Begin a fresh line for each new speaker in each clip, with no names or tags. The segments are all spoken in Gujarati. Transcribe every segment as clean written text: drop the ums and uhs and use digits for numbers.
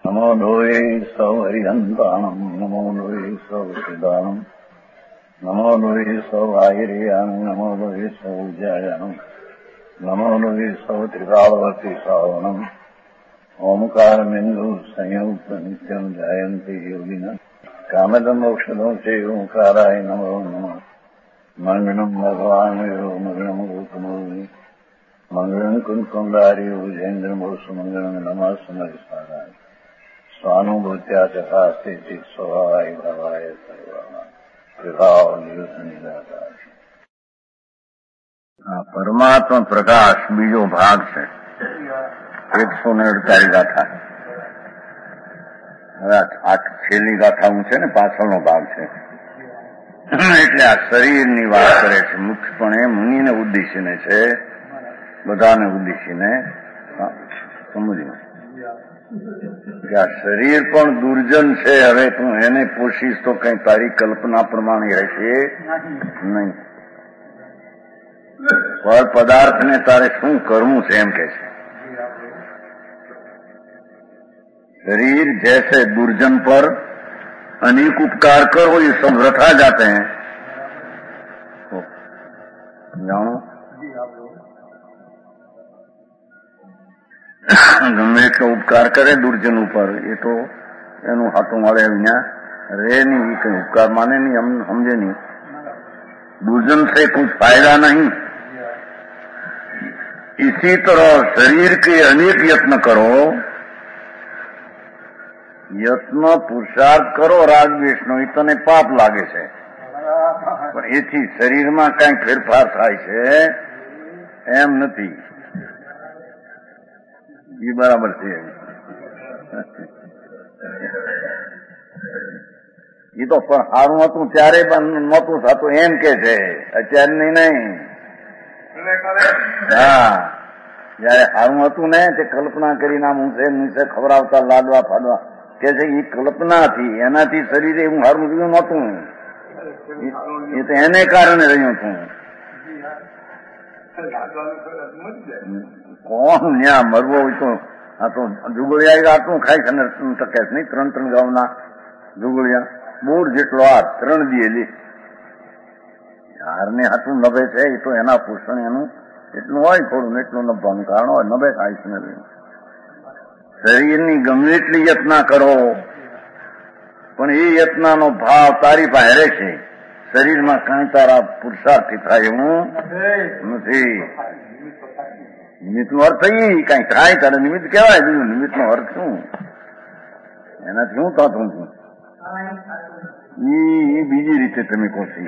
નમો લોહે સૌ હરિહંતાણમ નમો લોહે સૌ સિદ્ધાણમ નમો લોહે સૌ આહિર્યાણમ નમો લોહે સૌ જયાણમ નમો લોહે સૌ ત્રિકાળવતી શ્રાવણમ ઓમકારમિંદુ સંયુક્ત નિત્યમ જાયંતી યોગિના કામદમોક્ષદો છે ઓંકારાય નમો નમઃ મંગળમ ભગવાન મંગળમ ગોતમોહિ મંગળમ કુંકુંડારી ઉજેન્દ્રમોષ મંગળમ નમઃ સમરિસારાય સ્વાનુભૂત્યા ચકાસ્તે સ્વભાવાય ભાવાય સર્વા વિભાવ નિદાતા. પરમાત્મા પ્રકાશ બીજો ભાગ છે 148 ગાથા. હવે આ છેલ્લી ગાથા હું છે ને પાછળનો ભાગ છે એટલે આ શરીરની વાત કરે છે. મુખ્યપણે મુનિને ઉદ્દેશીને છે, બધાને ઉદ્દેશીને સમજવું કે આ શરીર પણ દુર્જન છે. હવે તું એને પોષીશ તો કઈ તારી કલ્પના પ્રમાણે રહેશે નહીં. પર પદાર્થને તારે શું કરવું છે એમ કે છે. शरीर जैसे दुर्जन पर अनेक उपकार करो ये सब रखा जाते हैं. जानो गમે એટલો ઉપકાર કરે દુર્જન ઉપર એ તો એનું હાથું મળે અહીંયા રે नहीं, कहीं उपकार माने नहीं, हम समझे नहीं. दुर्जन से कुछ फायदा नहीं. इसी तरह शरीर के अनेक यत्न करो, યત્ન પુરુષાર્થ કરો રાગદ્વેષનો, એ તને પાપ લાગે છે, પણ એથી શરીરમાં કઈ ફેરફાર થાય છે એમ નથી. એ બરાબર છે. એ તો પણ સારું હતું ત્યારે નહોતું થતું એમ કે છે, અત્યારની નહીં. હા, જયારે સારું હતું ને તે કલ્પના કરીને આમ ઊંચે નીચે ખવડાવતા લાડવા ફાડવા કે છે એ કલ્પના હતી, એનાથી શરીરે એવું સારું રહ્યું નહોતું. એ તો એને કારણે રહ્યું હતું. કોણ ત્યાં મરવો હોય તો આ તો જુગળિયા આટલું ખાય છે ને ટકે નહીં. 3 ગામના જુગળિયા બોર જેટલો આ 3 દીએ હારને હાથું નભે છે. એ તો એના પોષણ એનું એટલું હોય, થોડું એટલું નભવાનું કારણ હોય, નભે ખાય છે ને. શરીરની ગમે એટલી યત્ના કરો પણ એ યત્નાનો ભાવ તારી પાસે રહેશે. શરીરમાં કાંઈ તારા પુરુષાર્થથી થાય એવું નથી. નિમિત્તનો અર્થ કઈ થાય તારે નિમિત્ત કહેવાય. બીજું નિમિત્તનો અર્થ શું? એનાથી હું થતું છું એ બીજી રીતે તમે કહો છો.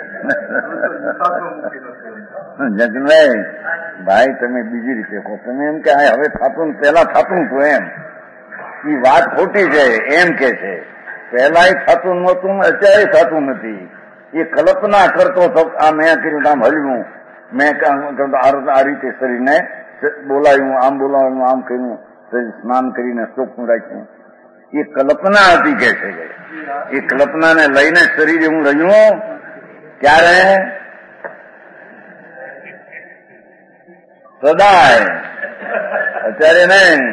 જગનભાઈ ભાઈ તમે બીજી રીતે કહો. તમે એમ કે હવે થતું પેલા થતું હતું એમ. એ વાત ખોટી છે એમ કે છે. પહેલા થતું નહોતું, અત્યારે થતું નથી. એ કલ્પના કરતો આ મેં કર્યું આમ હલવું, મેં આ રીતે શરીરને બોલાવ્યું, આમ બોલાવ્યું, આમ કર્યું, સ્નાન કરીને ચોખ્ખું રાખ્યું. એ કલ્પના હતી કે છે. એ કલ્પનાને લઈને શરીર એવું રહ્યું ક્યારે? સદાય, અત્યારે નહીં.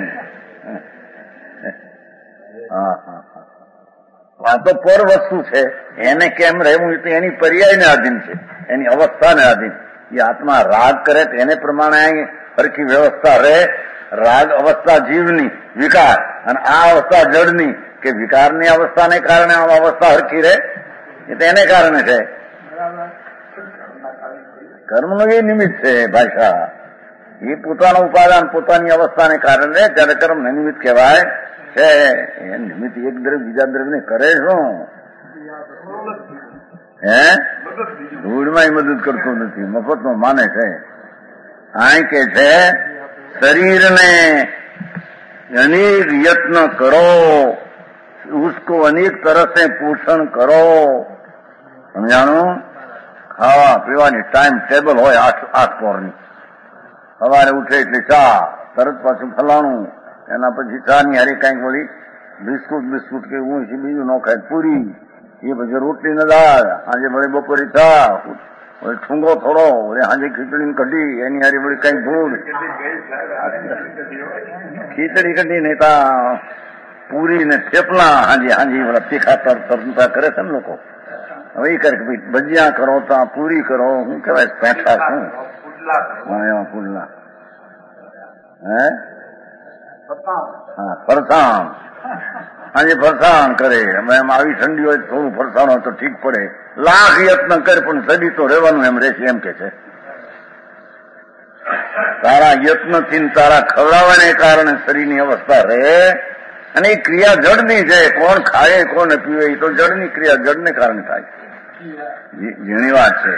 આ તો પર વસ્તુ છે. એને કેમ રહેવું એ તો એની પર્યાયને આધીન છે, એની અવસ્થાને આધીન. એ આત્મા રાગ કરે તો એને પ્રમાણે સરખી વ્યવસ્થા રહે. રાગ અવસ્થા જીવની વિકાર, અને આ અવસ્થા જડની કે વિકારની અવસ્થાને કારણે આ અવસ્થા હરખી રહે. એ તો એને કારણે છે. કર્મનું એ નિમિત્ત છે ભાષા. એ પોતાનું ઉપાદાન પોતાની અવસ્થાને કારણે ત્યારે કર્મને નિમિત્ત કહેવાય છે. એ નિમિત્ત એક દ્રવ્ય બીજા દ્રવ્યને કરે શું? હે ધૂળમાં મદદ કરતો નથી, મફતનો માને છે. આ કે છે શરીરને અનેક યત્ન કરો, उसको अनेक तरह से पोषण કરો. સમજાણું? ખાવા પીવાની ટાઈમ ટેબલ હોય 8 પોરની. સવારે ઉઠે એટલે ચા, તરત પાછું ફલાણું, એના પછી ચા ની હારી કઈક વળી બિસ્કુટ કે હું બીજું ન ખાય, પૂરી, એ પછી રોટલી ને દાળ, આજે વળી બપોરે ચા, વળી ઠુંગો થોડો, વળી આજે ખીચડી કઢી, એની હારી વળી કઈક ભૂલ, ખીચડી કઢી નહીં તા પૂરી ને થેપલા હાજી હાજી બધા તીખા તરતા કરે છે ને લોકો. હવે એ કરે કે ભાઈ ભજીયા કરો તો પૂરી કરો, શું કહેવાય પેઠા શું પુડલા હે હા ફરસાણ આજે ફરસાણ કરે. અમે એમ આવી ઠંડી હોય થોડું ફરસાણ હોય તો ઠીક પડે. લાખ યત્ન કરે પણ સદી તો રહેવાનું એમ રહેશે એમ કે છે. તારા યત્નથી તારા ખવડાવવાને કારણે શરીરની અવસ્થા રહે. અને એ ક્રિયા જડની છે. કોણ ખાય કોણ પીવે એ તો જડની ક્રિયા જડને કારણે થાય. ઝીણી વાત છે.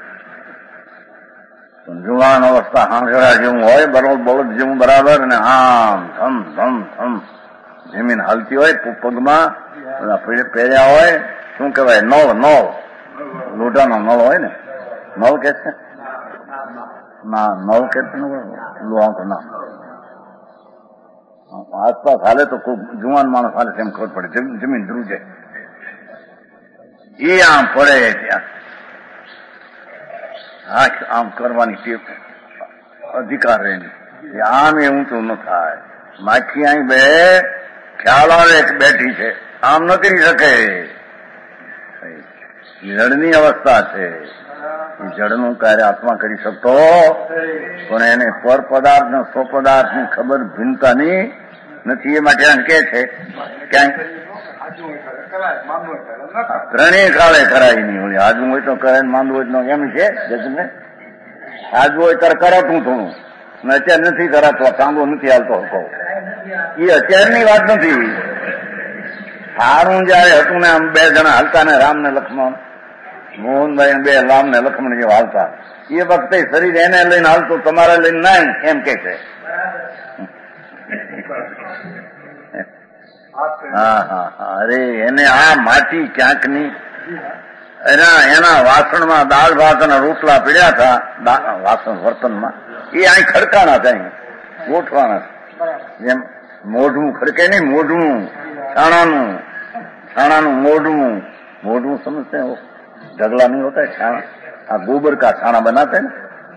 જુવાન અવસ્થા હાંસડા જેવું હોય, બળદ જેવું બરાબર, ને આમ ધમ ધમ ધમ જમીન હાલતી હોય, પગમાં પહેર્યા હોય, શું કહેવાય નળ લોઢાનો નળ હોય ને, નળ કે છે ના નળ કે છે ના આસપાસ હાલે તો કોઈ જુવાન માણસ હાલે તેમ ખબર પડે. જમીન ધ્રુજે એ આમ પડે ત્યાં આંખ આમ કરવાની ટેપ અધિકાર રહે. આમ એ ઊંચું ન થાય. માખી અહીં બે ખ્યાલ આવે કે બેઠી છે, આમ ન કરી શકે. જળની અવસ્થા છે. જળનું કાર્ય આત્મા કરી શકતો પણ એને પર પદાર્થ ને સ્વપદાર્થ ની ખબર ભિન્નતાની નથી. એ માટે આમ કે છે ક્યાંક ત્રણેય કાળે કરાય નહીં. હોય આજુ હોય તો કરે, માંદું હોય તો એમ છે જજને. આજુ હોય ત્યારે કરાતું થોડું, ને અત્યારે નથી કરાતો, ચાંદો નથી હાલતો હતો. એ અત્યારની વાત નથી. સારું જયારે હતું ને આમ બે જણા હાલતા ને રામ ને લક્ષ્મણ, મોહનભાઈ બે રામ ને લક્ષ્મણ જેવા હાલતા, એ વખતે શરીર એને લઈને હાલતું, તમારે લઈને નહીં એમ કે છે. હા હા હા અરે એને આ માટી ક્યાંકની એના વાસણમાં દાળ ભાત અને રોટલા પીડ્યા હતા. વાસણ વર્તનમાં એ અહીં ખડકાણા હતા, ગોઠવાના. જેમ મોઢું ખડકે નહીં, મોઢું છાણાનું મોઢું સમજते हैं वो ढगला नहीं होता है छाना, हाँ गोबर का छाना बनाते हैं ना,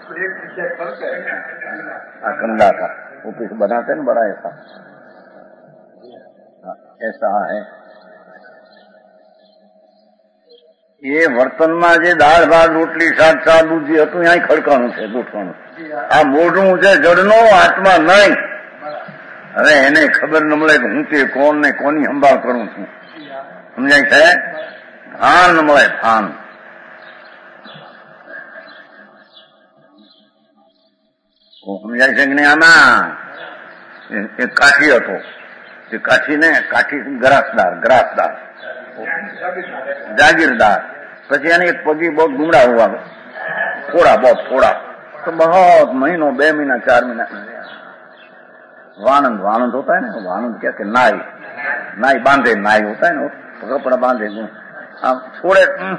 हाँ कंडा का वो पीछे बनाते हैं ना बड़ा ऐसा, ऐसा है. એ વર્તનમાં જે દાળ ભાત રોટલી શાક દૂધ જે હતું અહીં ખડકાનું છે, ગોઠવાનું. આ મોઢું છે જડનો, આત્મા નહીં. હવે એને ખબર ન મળે કે હું તે કોણ ને કોની સંભાળ કરું છું. સમજાય છે? ભાન ન મળે, ભાન. સમજાય છે કે નહીં? આમાં એક કાઠી હતો, તે કાઠી ગ્રાસદાર જાગીરદાર. પછી એને એક પગી બહુ ગુમડા हुआ, थोड़ा तो बहुत महीनों 2 महीना 4 महीना वानंद होता है ना, वानंद क्या के नाई बांधे, नाई होता है ना, कपड़ा बांधे आम छोड़े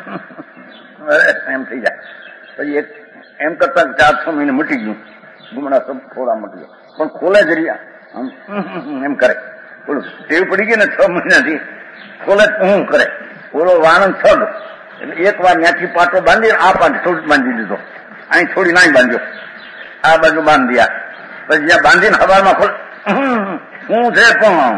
एम थी जाए. પછી એમ કરતા 4-6 મહિને મટી ગયું, ગુમડા सब થોડા મટી ગયા. પણ ખોલે જરી એમ કરે, બોલું ટેવ પડી ગઈ ને 6 મહિનાથી ખોલે હું કરે. બોલો વાનંદ છગ એટલે એક વાર ત્યાંથી પાટો બાંધી આ પાટો થોડી બાંધી દીધો, અહીં થોડી નાઈ બાંધ્યો, આ બાજુ બાંધ્યા. પછી જ્યાં બાંધીને હવામાં ખોલ શું છે પણ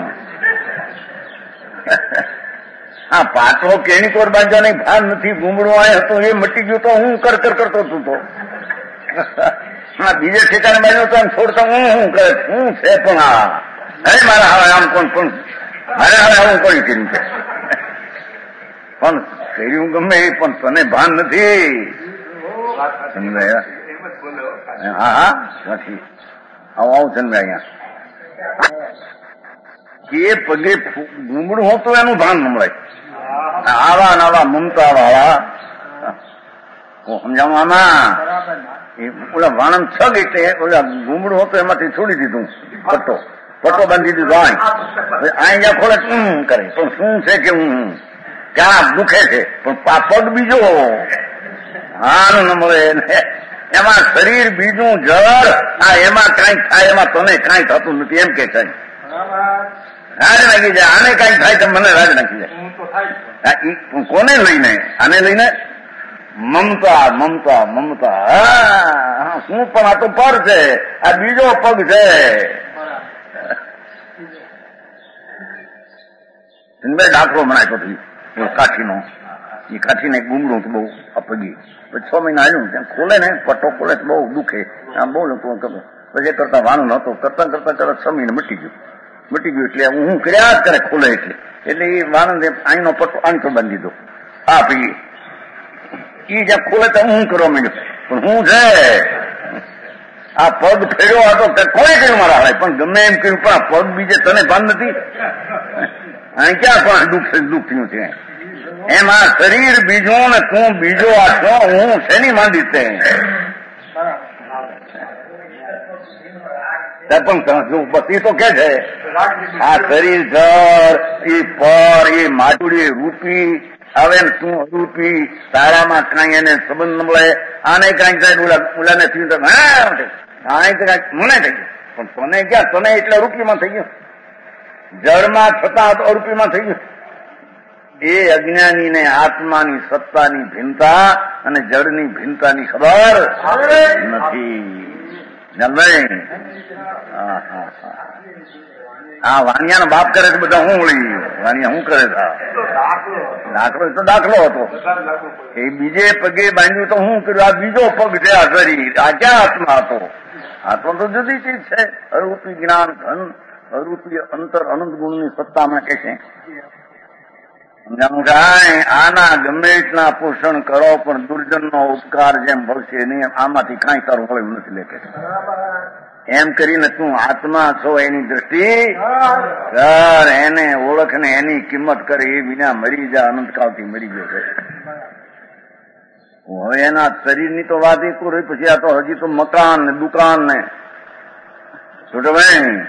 આ પાટો કેણી કોર બાંધ્યો નહીં, ભાન નથી. ગુમડું આ હતું એ મટી ગયું તો હું કરતો હતું તો હા બીજે ઠેકાણે બાંધ્યો તો છોડતો હું કરે શું છે પણ આ હે મારા હવે આમ કોણ મારે હવે આવું કોઈ કર્યું છે પણ કર્યું ગમે એ પણ તને ભાન નથી. સમજાય? હા નથી આવું સમજાય. અહીંયા એ પગે ગુમડું હોતું એનું ભાન ન મળે. આવા નવા મમતા વાળા સમજાવું આમાં ઓલા વાણંદ છગ એટલે ઓલા ગુમડું હતું એમાંથી છોડી દીધું, પટ્ટો બાંધી દીધો. અહીંયા ખોલે કરે પણ શું છે કે હું ક્યાં દુખે છે પણ પગ બીજો હાન ન મળે. એમાં શરીર બીજું જળ, આ એમાં કઈ થાય, એમાં તને કઈ થતું નથી એમ કે છે. રાજ નાખી જાય, આને કઈ થાય તો મને રાજ નાખી જાય. કોને લઈને? આને લઈને મમતા. શું પણ આ તો પર છે, આ બીજો પગ છે. દાખલો બનાવ્યો હતો કાઠીનો. એ કાઠીને ગુમડું તો બહુ અપગી. પછી 6 મહિના આવ્યું ત્યાં ખોલે ને પટ્ટો ખોલે તો બહુ દુખે. આમ બહુ પછી કરતા વાનું નહોતું. કરતા 6 મહિને મટી ગયું. એટલે હું કર્યા જ કરે ખોલે એટલે એ વાનંદ આઈનો પટ્ટો આંટો બાંધી દીધો. હા ભાઈ એ જ્યાં ખોલે તો હું કરવા માંડ્યો. પણ હું છે આ પગ ફેર્યો હતો કોને કર્યું મારા હાલે. પણ ગમે એમ કર્યું પણ આ પગ બીજે તને ભાન નથી. અહીં ક્યાં પણ દુઃખ થયું છે. એમ આ શરીર બીજો ને તું બીજો આ છો. હું શેની માંડી છે પણ બધી તો કે છે આ શરીર જળ એ પર એ માટુડી રૂપી હવે તું અરૂપી. તારામાં કઈ એને સંબંધ ન મળે. આને કઈ થાય ઓલાને થયું તો મને થઈ ગયું. પણ તને ક્યાં? તને એટલે રૂપીમાં થઈ ગયું. જળમાં છતાં અરૂપીમાં થઈ ગયું. એ અજ્ઞાનીને આત્માની સત્તાની ભિન્નતા અને જળની ભિન્નતાની ખબર નથી. હા વાણિયાનો બાપ કરે છે બધા. હું વળી વાણિયા શું કરે છે? દાખલો તો દાખલો હતો. એ બીજે પગે બાંધ્યું તો શું કર્યું? આ બીજો પગ છે આ શરીર. આ ક્યાં આત્મા હતો? આત્મા તો જુદી ચીજ છે. અરૂપી જ્ઞાન ઘન અરૂપી અંતર અનંત ગુણની સત્તામાં કે છે. આના ગમે એટલા પોષણ કરો પણ દુર્જનનો ઉપકાર જેમ ભવશે નહીં આમાંથી કાંઈ તારું વળ્યું નથી લેકે. એમ કરીને તું આત્મા છો એની દ્રષ્ટિ કર. એને ઓળખ ને એની કિંમત કરે. એ વિના મરી જા. અનંતકાળથી મરી ગયો છે. હવે એના શરીરની તો વાત એક રહી. પછી આ તો હજી તો મકાન ને દુકાન ને છોટો ભાઈ.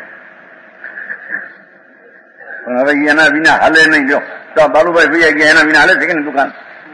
પણ હવે એના વિના હાલે નહીં. લ્યો તો બાલુભાઈ ભાઈ ગયા એના વિના હાલે છે કે નહીં દુકાન?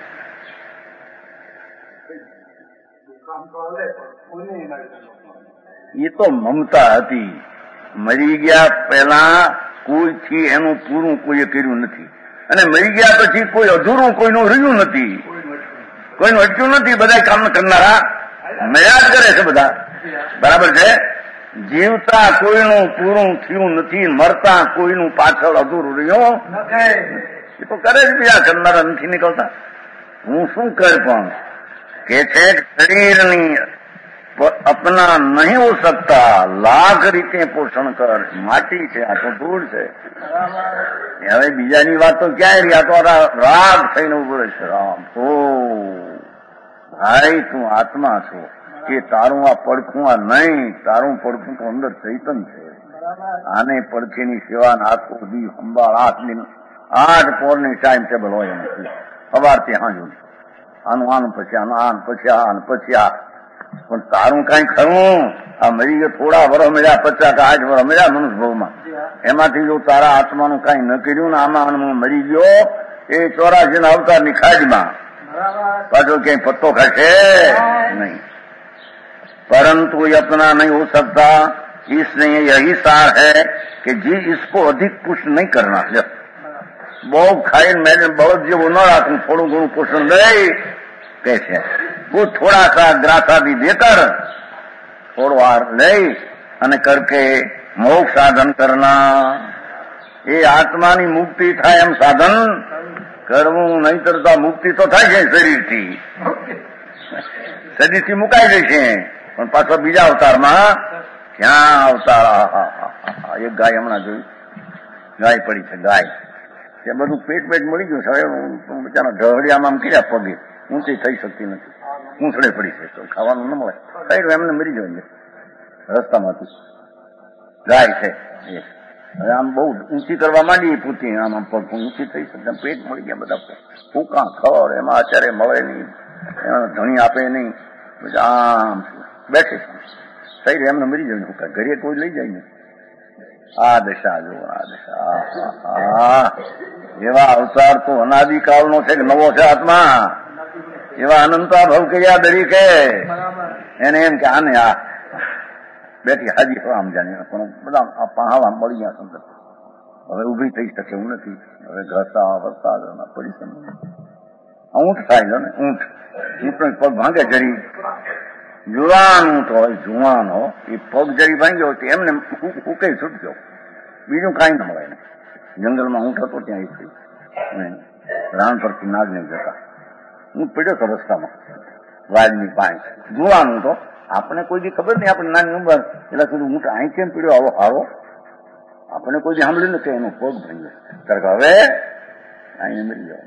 એ તો મમતા હતી. મરી ગયા પહેલા કોઈથી એનું પૂરું કોઈએ કર્યું નથી. અને મરી ગયા પછી કોઈ અધૂરું કોઈનું રહ્યું નથી. કોઈનું અટક્યું નથી. બધા કામ કરનારા મર્યા જ કરે છે બધા. બરાબર છે. જીવતા કોઈનું પૂરું થયું નથી. મરતા કોઈનું પાછળ અધૂરું રહ્યું એ તો કરે જ. બીજા કરનારા નથી નીકળતા. હું શું કર પણ કે છે શરીરની अपना नहीं हो सकता. लाख રીતે પોષણ કર. માટી છે આ તો ધૂળ છે. હવે બીજાની વાત તો ક્યાંય રહી. આ તો રાગ થઈને ઉભો રહેશે. રામ ઓ ભાઈ તું આત્મા છો. કે તારું આ પડખું આ નહીં. તારું પડખું તો અંદર ચૈતન છે. આને પડખેની સેવા આખો દી સંભાળ. 8 પોરની ટાઈમ ટેબલ હોય નથી. સવારથી હાજુ આનું પછી આનું પછી આ પણ તારું કઈ ખરું? આ મરી ગયો થોડા વરસ મળ્યા 50 કે 8 વરસ મળ્યા મનુષ્ય ભાવમાં. એમાંથી જો તારા આત્માનું કઈ ન કર્યું ને આમાં મરી ગયો એ 84 ના અવતારની ખાજમાં પાછો ક્યાંય પત્તો ખાશે નહીં. परंतु अपना नहीं हो सकता. इसलिए यही सार है कि जी इसको अधिक पुष्ट नहीं करना. બહુ ખાઈને મેં બળદ જેવું ન રાખવું. થોડું ઘણું પોષણ દઈ કે છે. वो थोड़ा सा ग्रासादी देकर थोड़ो हार लई અને કરકે મોક્ષ સાધન કરના. એ આત્માની મુક્તિ થાય એમ સાધન કરવું. નહીતર તો મુક્તિ તો થાય છે શરીરથી મુકાઈ જશે. પણ પાછો બીજા અવતારમાં ક્યાં અવતાર? એક ગાય હમણાં જોયું. ગાય પડી છે. ગાય ત્યાં બધું પેટ મળી ગયું. હવે બચારા ઢળિયામાં કર્યા પગે ઊંચી થઈ શકતી નથી. ઊંચડે પડી છે. ખાવાનું ન મળે. કઈ એમને મરી જોઈએ રસ્તામાંથી. ગાય છે હવે આમ બહુ ઊંચી કરવા માંડી પૂતી. આમ પગ ઊંચી થઈ શકે. પેટ મળી ગયા બધા. ફૂકા ખબર એમાં આચાર્ય મળે નહીં. એમાં ધણી આપે નહીં. આમ બેઠે થઈ રહે. એમને મરી જાય. ઘરે કોઈ લઈ જાય ને. આ દશા જો આ દશા. એવા અવતાર તો અનાદિકાળનો છે કે નવો છે આત્મા. એવા અનંતા ભવ કર્યા તરીકે એને એમ કે આને આ બેઠી હાજી આમ જાણે પણ બધા પહાવા મળી ગયા સંત. હવે ઉભી થઈ શકે એવું નથી. હવે ઘરતા વરસાદ પડી શકે. ઊંટ થાય છે ને ઊંટ પગ ભાંગે જરી. જુવાન ઊંટ હોય જુવાન હોય એ પગ જરી ભાંગ્યો હોય તો એમને ઉકેલ છૂટજો. બીજું કાંઈ ન મળે ને. જંગલમાં ઊંટ હતો ત્યાં એક રાણ પરથી નાગને જતા ઊંટ પડ્યો તો રસ્તામાં વાજની પાણી જોવાનું તો આપણે કોઈ દી ખબર નહીં, આપણે નાની ઉંમર એટલે સુધી ઊંટ અહીં કેમ પીડ્યો આવો હારો આપણે કોઈ દી સાંભળ્યું નથી, એનો પગ ભાંગ્યો. કારણ કે હવે અહીં મરી જાવ.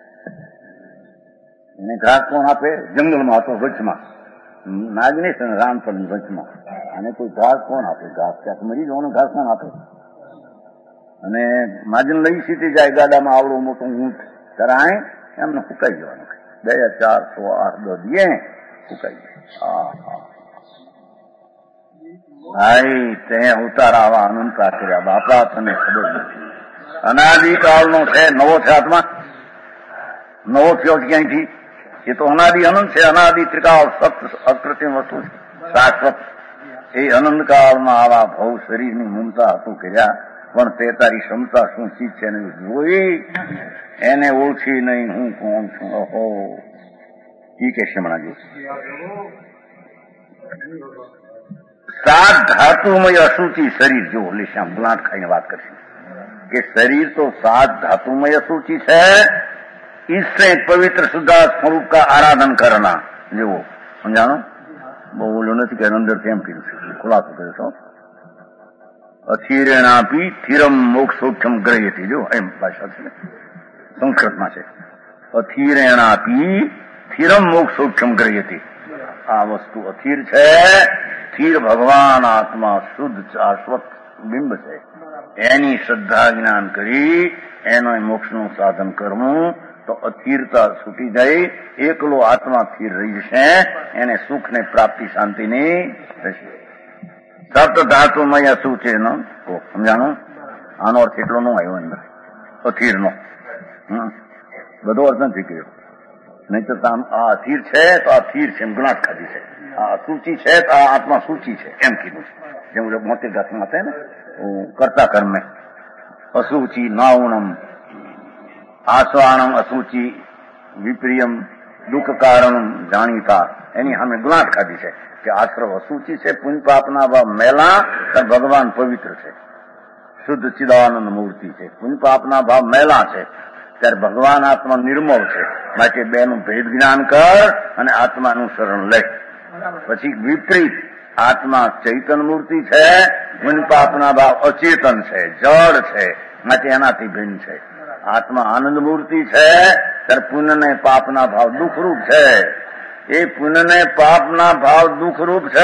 એને ઘાસ કોણ આપે? જંગલમાં હતો વચમાં, નાગની છે રામપરની વચમાં, અને કોઈ ઘાસ કોણ આપે? ઘાસ ક્યાંક મરી જવાનું ઘાસ કોણ આપે? અને માજન લઈ સીધી જાય ગાડામાં આવડું મોટું ઊંટ, ત્યારે અહીં એમને ફૂંકાઈ જવાનું 2, 4, 6, 8, 10 ફૂંકાઈ જાય. ભાઈ તે અવતાર આવા અનંતા કર્યા બાપા, તને ખબર નથી. અનાદિકાળનો છે, નવો છે આત્મા, નવો થયો છે ક્યાંયથી? એ તો અનાદિ અનંત છે, અનાદિ ત્રિકાળ સત અકૃત્રિમ વસ્તુ શાશ્વત. એ અનંતકાળમાં આવા ભવ શરીરની મમતા હતું કર્યા, પણ તે તારી ક્ષમતા શું ચીજ છે એને જોઈ, એને ઓળખી નહીં હું કોણ છું. ઓહો, ઈ કે શમણાજી 7 ધાતુમય અશુચિ શરીર. જો લેશ્યામ ગુલાટ ખાઈને વાત કરશે કે શરીર તો 7 धातुमय अशुचि है, इससे पवित्र शुद्धा स्वरूप का आराधन करना. जो समझानो બહુ બોલ્યો નથી કે અંદર કેમ કીધું છે, ખુલાસો કર્યો છો. અથિરેણાપી થિરમ મોક્ષોક્ષમ ગ્રહ્યથી. જો એમ ભાષા છે, સંસ્કૃતમાં છે. અથિરેણાપી થિરમ મોક્ષોક્ષમ ગ્રહ્યથી. આ વસ્તુ અથિર છે. સ્થિર ભગવાન આત્મા શુદ્ધ શાશ્વત બિંબ છે. એની શ્રદ્ધા જ્ઞાન કરી એનો મોક્ષનું સાધન કરવું તો અસ્થિરતા છૂટી જાય. એકલો આત્મા સ્થિર રહી જશે, એને સુખ ને પ્રાપ્તિ શાંતિની થશે. સપ્ત ધાતુમય શું છે એનો સમજાણું? આનો અર્થ એટલો ન આવ્યો અંદર અસ્થિરનો, બધો અર્થ નથી કર્યો. નહીં તો આ અસ્થિર છે તો આ સ્થિર છે એમ ગણાટ ખાધી છે. આ અસુચિ છે તો આ આત્મા સૂચિ છે એમ કીધું છે. જેમ 72 ગાથામાં છે ને કરતા કર્મે અસુચિ નાઉણમ આસ્વાણમ અસુચિ વિપ્રિયમ દુઃખ કારણમ જાણીતા. એની સામે ગુલાટ ખાધી છે કે આશ્રવ અસુચિ છે, પુણ્ય પાપના ભાવ મેલા, ભગવાન પવિત્ર છે, શુદ્ધ ચિદાનંદ મૂર્તિ છે. પુણ્ય પાપના ભાવ મેલા છે ત્યારે ભગવાન આત્મા નિર્મળ છે. માટે બેનું ભેદ જ્ઞાન કર અને આત્માનું શરણ લે. પછી વિપરીત આત્મા ચૈતન મૂર્તિ છે, પુણ્ય પાપના ભાવ અચેતન છે, જડ છે, માટે એનાથી ભિન્ન છે. આત્મા આનંદ મૂર્તિ છે ત્યારે પુણ્ય ને પાપના ભાવ દુઃખરૂપ છે. એ પુણ્ય ને પાપના ભાવ દુઃખરૂપ છે,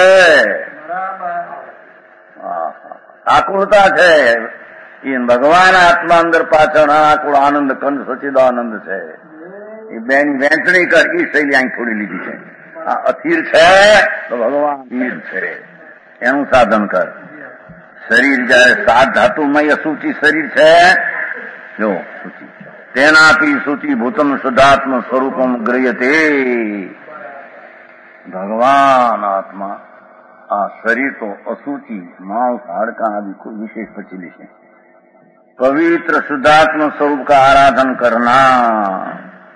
આકુળતા છે. એ ભગવાન આત્મા અંદર પાછળ આકુળ આનંદ કંદ સચિદાનંદ છે. એ બેની વહેંચણી કર, એ શૈલી અહીં થોડી લીધી છે. આ અસ્થિર છે તો ભગવાન સ્થિર છે, એનું સાધન કર. શરીર જયારે 7 ધાતુમય અશુચિ શરીર છે, જો શુચિ તેનાથી શુચિ ભૂતમ શુદ્ધાત્મ સ્વરૂપમ ગ્રહ્યતે. ભગવાન આત્મા આ શરીર તો અશુચિ માંસ હાડકા આદि કોઈ વિશેષ પચેલી છે. पवित्र शुद्धात्म स्वरूप का आराधन करना.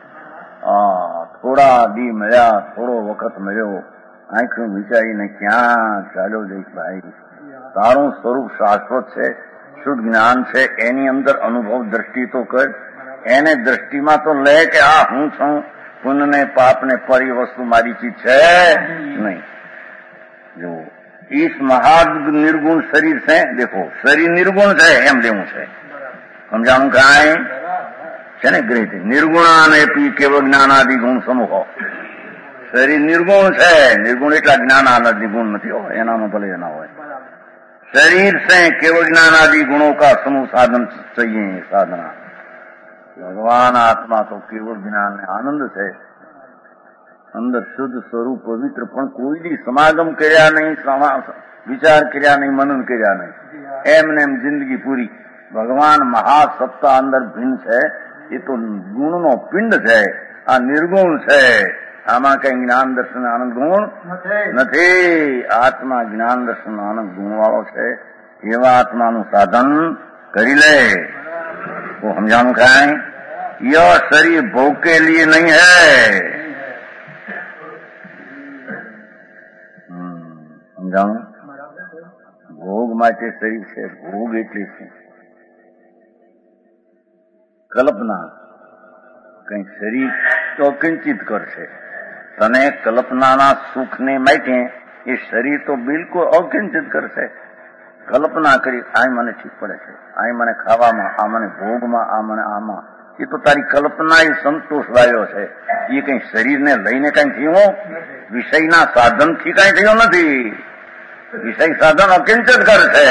થોડા દી મળ્યા, થોડો વખત મળ્યો, આંખું વિચારીને ક્યાં ચાલ્યો જઈશ ભાઈ? તારું સ્વરૂપ શાશ્વત છે, શુદ્ધ જ્ઞાન છે, એની અંદર અનુભવ દ્રષ્ટિ તો કર. એને દ્રષ્ટિમાં તો લે કે આ હું છું, પુણ્ય ને પાપ ને પર એ વસ્તુ મારી ચીજ છે નહીં. જો इस મહા નિર્ગુણ શરીર છે, દેખો શરીર નિર્ગુણ છે એમ લેવું છે. સમજાણું કાંઈ છે ને? ગ્રેટ નિર્ગુણા ને પી કેવળ જ્ઞાનાદિ ગુણ સમૂહ. શરીર નિર્ગુણ છે, નિર્ગુણ એટલા જ્ઞાનાદિ ગુણ નથી હોય, એનામાં ભલે એના હોય. शरीर से केवल ज्ञानादि गुणों का समूह साधन चाहिए. साधना भगवान आत्मा तो केवल ज्ञान ने आनंद છે, અંદર શુદ્ધ સ્વરૂપ પવિત્ર, પણ કોઈની સમાગમ કર્યા નહીં, વિચાર કર્યા નહીં, મનન કર્યા નહીં, એમને એમ જિંદગી પૂરી. ભગવાન મહાસત્તા અંદર ભિન્ન છે, એ તો ગુણનો પિંડ છે, આ નિર્ગુણ છે. આમાં કઈ જ્ઞાન દર્શન આનંદ ગુણ નથી. આત્મા જ્ઞાન દર્શન આનંદ ગુણ વાળો છે. એવા આત્માનું સાધન કરી લે તો સમજાનું કાંઈ? યહ શરીર ભોગ કે લીએ નહીં હૈ. સમજાણું? ભોગ માટે શરીર છે, ભોગ એટલે છે કલ્પના કઈ શરીર તો કિંચિત કરશે, તને કલ્પનાના સુખને માટે એ શરીર તો બિલકુલ અકિંચિત કરશે. કલ્પના કરી આ મને ઠીક પડે છે, આ મને ખાવામાં, આ મને ભોગમાં, આ મને આમાં, એ તો તારી કલ્પના એ સંતોષ લાવ્યો છે. એ કઈ શરીરને લઈને કઈ થયો, વિષયના સાધનથી કઈ થયો નથી. વિષય સાધન અકિંચિત કરશે.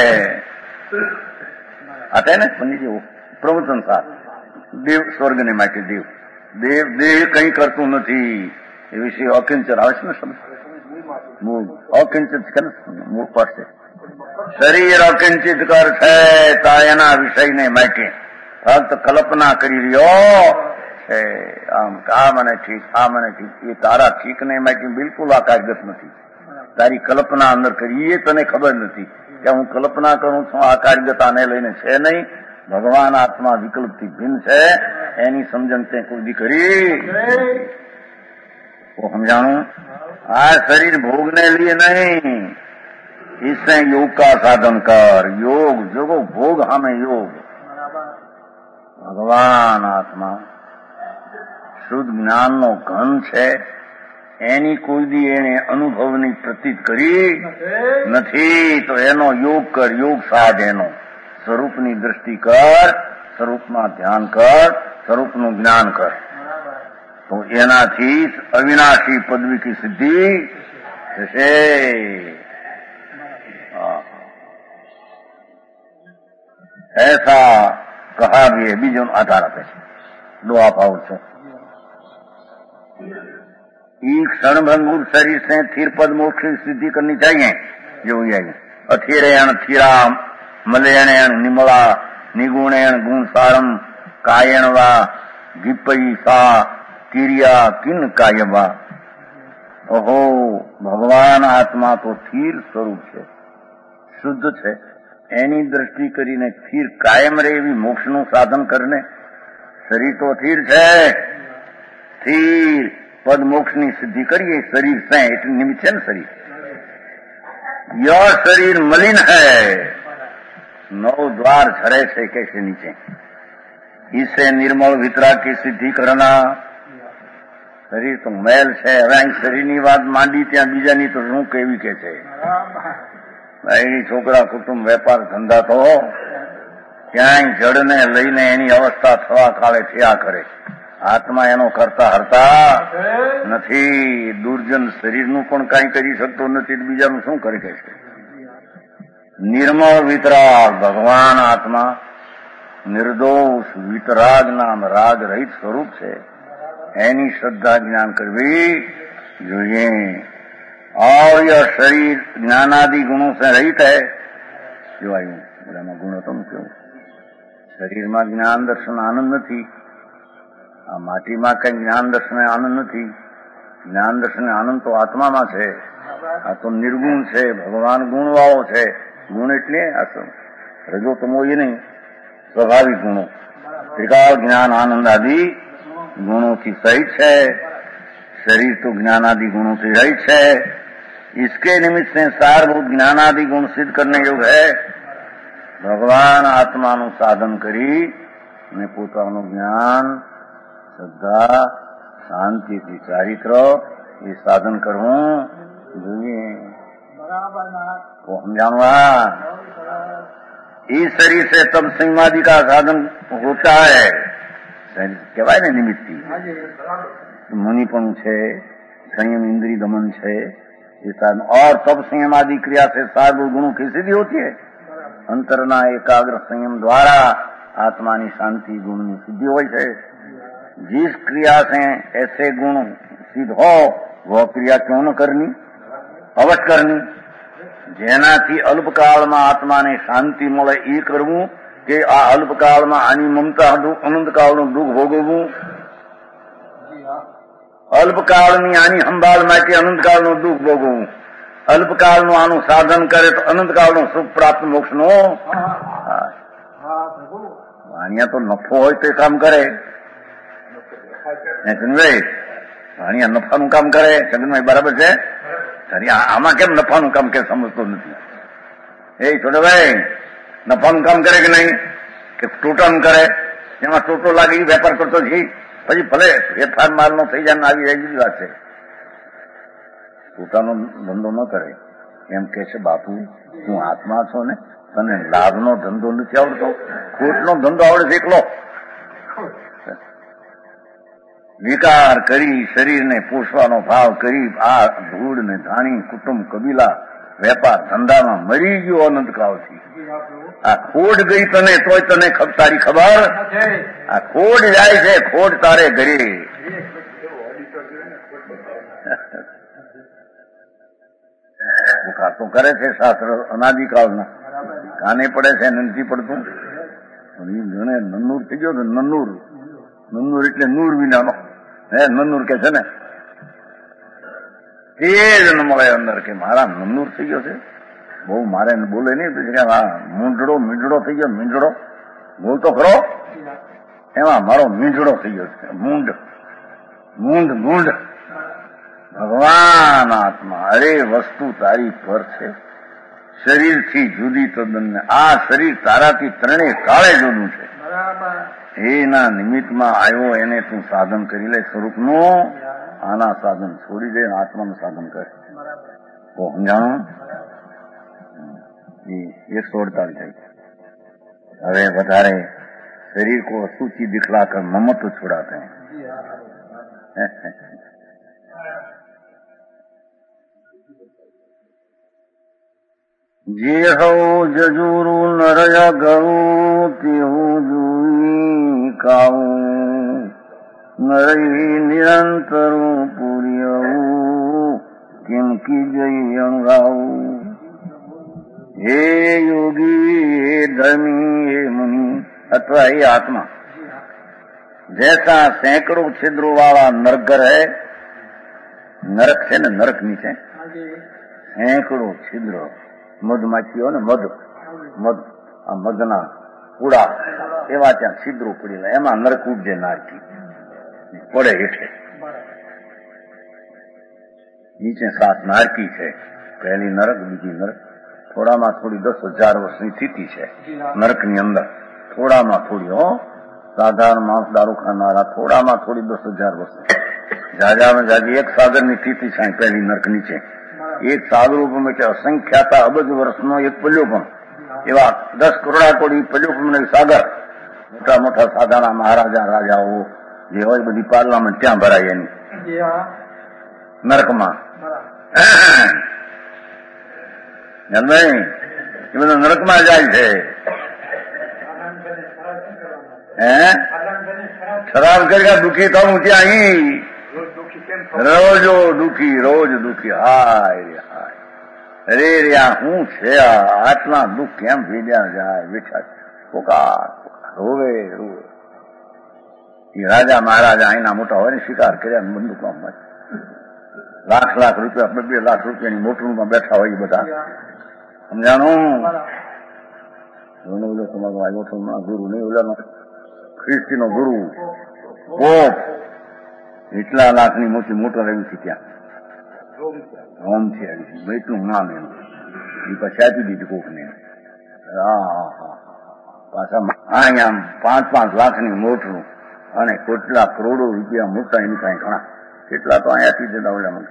આ થાય ને પંડિતજી પ્રવચન સાર દેવ સ્વર્ગને માટે દેવ દેવ દેહ કઈ કરતું નથી. એ વિશે અકિંચિત આવે છે ને શબ્દ મૂળ અકિંચિત છે ને મૂળ પડશે. શરીર અકિંચિત કરશે તા એના વિષયને માટે ફક્ત કલ્પના કરી રહ્યો છે. આમ આ મને ઠીક, આ મને ઠીક, એ તારા ઠીકને માટે બિલકુલ આકારગત નથી. તારી કલ્પના અંદર કરીએ તને ખબર નથી કે હું કલ્પના કરું છું, આકારગતાને લઈને છે નહીં. ભગવાન આત્મા વિકલ્પથી ભિન્ન છે, એની સમજણ તે કોઈ દી કરી તો સમજાણું. આ શરીર ભોગને લીએ નહીં, इससे योग का साधन कर. योग જોગો ભોગ સામે યોગ. ભગવાન આત્મા શુદ્ધ જ્ઞાનનો ઘન છે, એની કોઈ દી એને અનુભવની પ્રતીત કરી નથી. તો એનો યોગ કર, યોગ સાધ. એનો સ્વરૂપની દ્રષ્ટિ કર, સ્વરૂપમાં ધ્યાન કર, સ્વરૂપનું જ્ઞાન કર, તો એનાથી અવિનાશી પદવી કી સિદ્ધિ થશે. ऐसा कहा भी है. बीजों आधार આપે છે. दो भाव છે. एक क्षणभंगुर शरीर से थिर पद मोक्ष की सिद्धि करनी चाहिए. जो यही अथिरेण थिरा मलयण निमला निगुणेण गुण सारम कायण वा गीपई सा किरिया किन कायवा. ओहो, ભગવાન આત્મા તો સ્થિર સ્વરૂપ છે, શુદ્ધ છે. એની દ્રષ્ટિ કરીને સ્થિર કાયમ રહે એવી મોક્ષનું સાધન કરને. શરીર તો સ્થિર છે, સ્થિર પદ મોક્ષની સિદ્ધિ કરીએ. શરીર છે એટલે નિમિત્ત છે ને શરીર. यह शरीर मलिन है, 9 द्वार झरे से कैसे नीचे. इसे निर्मल वितराग की सिद्धि करना. શરીર તો મેલ છે. હવે અહીં શરીરની વાત માંડી ત્યાં બીજાની તો શું કેવી કે છે. ભાઈ છોકરા કુટુંબ વેપાર ધંધા તો ક્યાંય જડને લઈને એની અવસ્થા થવા કાળે થયા કરે. આત્મા એનો કરતા હરતા નથી. દુર્જન શરીરનું પણ કઈ કરી શકતો નથી, બીજાનું શું કરી કે છે. નિર્મળ વિતરાગ ભગવાન આત્મા નિર્દોષ વિતરાગ નામ રાગ રહિત સ્વરૂપ છે. એની શ્રદ્ધા જ્ઞાન કરવી જોઈએ. और यह शरीर ज्ञानादि गुणों से रहित है. जो आयु બધામાં ગુણો તો કેવું. શરીરમાં જ્ઞાન દર્શન આનંદ નથી. આ માટીમાં કઈ જ્ઞાન દર્શન આનંદ નથી. જ્ઞાન દર્શન આનંદ તો આત્મામાં છે. આ તો નિર્ગુણ છે. ભગવાન ગુણવાળો છે. ગુણ એટલે રજો તમો એ નહીં, સ્વાભાવિક ગુણો. ત્રિકાળ જ્ઞાન આનંદ આદि ગુણોથી સહિત છે. शरीर तो ज्ञानादि गुणों से रहित है. इसके निमित्त से सारभूत ज्ञानादि गुण सिद्ध करने योग है. भगवान आत्माનું સાધન કરી અને પોતાનું જ્ઞાન, શ્રદ્ધા, શાંતિથી ચારિત્ર એ સાધન કરવું જોઈએ. તો સમજાણવા. इस शरीर से तब संयमादि का साधन होता है. કહેવાય ને નિમિત્તથી. मुनिपन છે, संयम इंद्रिय दमन છે, ये साधन. और तब संयम आदि क्रिया से सार्वभूत गुणों की सिद्धि होती है. अंतरना एकाग्र संयम द्वारा आत्मा की शांति गुण की सिद्धि हो है. जिस क्रिया से ऐसे गुण सिद्ध हो वह क्रिया क्यों न करनी, अवश्य करनी. જેનાથી અલ્પકાળમાં આત્માને શાંતિ મળે એ કરવું કે આ અલ્પકાળમાં આની મમતા અનંતકાળનું દુઃખ ભોગવવું. અલ્પકાળની આની સંભાળ માટે અનંતકાળનું દુઃખ ભોગવવું. અલ્પકાળનું આનું સાધન કરે તો અનંતકાળનું સુખ પ્રાપ્ત મોક્ષનો. અહીંયા તો નફો હોય તો એ કામ કરે. ચંદનભાઈ અહીંયા નફાનું કામ કરે. ચંદનભાઈ બરાબર છે. આમાં કેમ નફાનું કામ કે સમજતો નથી. એ છોટે ભાઈ નફાનું કામ કરે કે નહીં, કે તૂટવાનું કરે. એમાં ટોટો લાગે એ વેપાર કરતો છે, પછી ભલે ફેરફાર માલ નો થઈ જાય આવી જાય વાત છે. પોતાનો ધંધો ન કરે એમ કે છે બાપુ તું આત્મા છો ને, તને લાભનો ધંધો નથી આવડતો, ખોટનો ધંધો આવડે છે એકલો. વિકાર કરી શરીરને પોષવાનો ભાવ કરી આ ધૂળ ને ધાણી કુટુંબ કબીલા વેપાર ધંધામાં મરી ગયો અનંતકાળથી. આ ખોટ ગઈ તને તોય તને તારી ખબર, આ ખોટ જાય છે ખોટ તારે ઘરે. તો કરે છે શાસ્ત્ર અનાદિકાળના, કાને પડે છે નથી પડતું. નન્નુર થઈ ગયો નન્નુર, નન્નુર એટલે નૂર વિનાનો, નન્નુર કે છે ને તે જ ન મળે અંદર કે મારા નન્નુર થઈ ગયો છે. બહુ મારે બોલે નહીં પછી કે મૂંઢડો મીંઢડો થઈ ગયો, મીંઢડો બોલતો ખરો, એમાં મારો મીંઢડો થઈ ગયો છે. મૂંઢ મૂંઢ મૂંઢ ભગવાન આત્મા અરે વસ્તુ તારી પર છે, શરીરથી જુદી તદ્દન. આ શરીર તારાથી ત્રણેય કાળે જુદું છે. એના નિમિત્તમાં આવ્યો એને તું સાધન કરી લે સ્વરૂપનું. આના સાધન છોડી દે, આત્માનું સાધન કરે. તો સમજાણું? 148 થાય. હવે વધારે શરીર કો અસુચि दिखलाकर ममत्व छुड़ाते हैं. જે હો જજુરું નરયા ગયું તેવું જોઈ કાવું, નરઈ નિરંતરું પૂર્યવું કેમ કી જઈ અંગાવું. હે યોગી હે ધર્મી હે મુનિ अथवा ये आत्मा जैसा सैकड़ों छिद्रों वाला नरगर है, नरक है ना, नरक नीचे सैकड़ों छिद्र, मधमाखीओ ने मध मध आ मधना कूड़ा एवा त्या छिद्रो पड़ेला, एमा नरक उपजे नारकी પડે હેઠે. નીચે 7 નારકી છે, પહેલી નરક બીજી નરક. થોડામાં થોડી 10,000 વર્ષની સ્થિતિ છે નરકની અંદર, થોડામાં થોડી સાધારણ માણસ દારૂ ખાનારા થોડામાં થોડી 10,000 વર્ષ. જાજામાં જાજી એક સાગરની સ્થિતિ છે પહેલી નરક નીચે. એક સાગર ઉપર એટલે અસંખ્યાતા અબજ વર્ષનો એક પલ્યો પણ, એવા 10 કરોડાકોડી પલ્યો પણ સાગર. મોટા મોટા સાધારણ મહારાજા રાજાઓ જે હોય બધી પાર્લામેન્ટ ત્યાં ભરાય એની નરકમાં. નહીં એ બધું નરકમાં જાય છે. ખરાબ કર્યા દુઃખી થવું ત્યાં રોજો દુઃખી રોજ દુઃખી. હાય હાય અરે રે આ શું છે, આટલા દુઃખ કેમ ભીડ્યા જાય બેઠા પોકાર રોવે રોવે. એ રાજા મહારાજા અહીંના મોટા હોય ને શિકાર કર્યા બંદૂકમાં લાખ લાખ રૂપિયા 2 લાખ રૂપિયાની મોટરમાં બેઠા હોય બધા. સમજાણું? ઓલો તમારો આવ્યો હતો ગુરુ નહીં, ઓલાનો ખ્રિસ્તીનો ગુરુ પોપ એટલા લાખની મોટી મોટર આવી છે ત્યાં રોમથી આવી છે, બેટલું નામ એનું. એ પછી આપી દીધી કોકને. પાછા અહીંયા 5-5 લાખની મોટરું અને કેટલા કરોડો રૂપિયા મોટા એની કાંઈ ઘણા કેટલા તો અહીંયાથી જતા ઓલામાં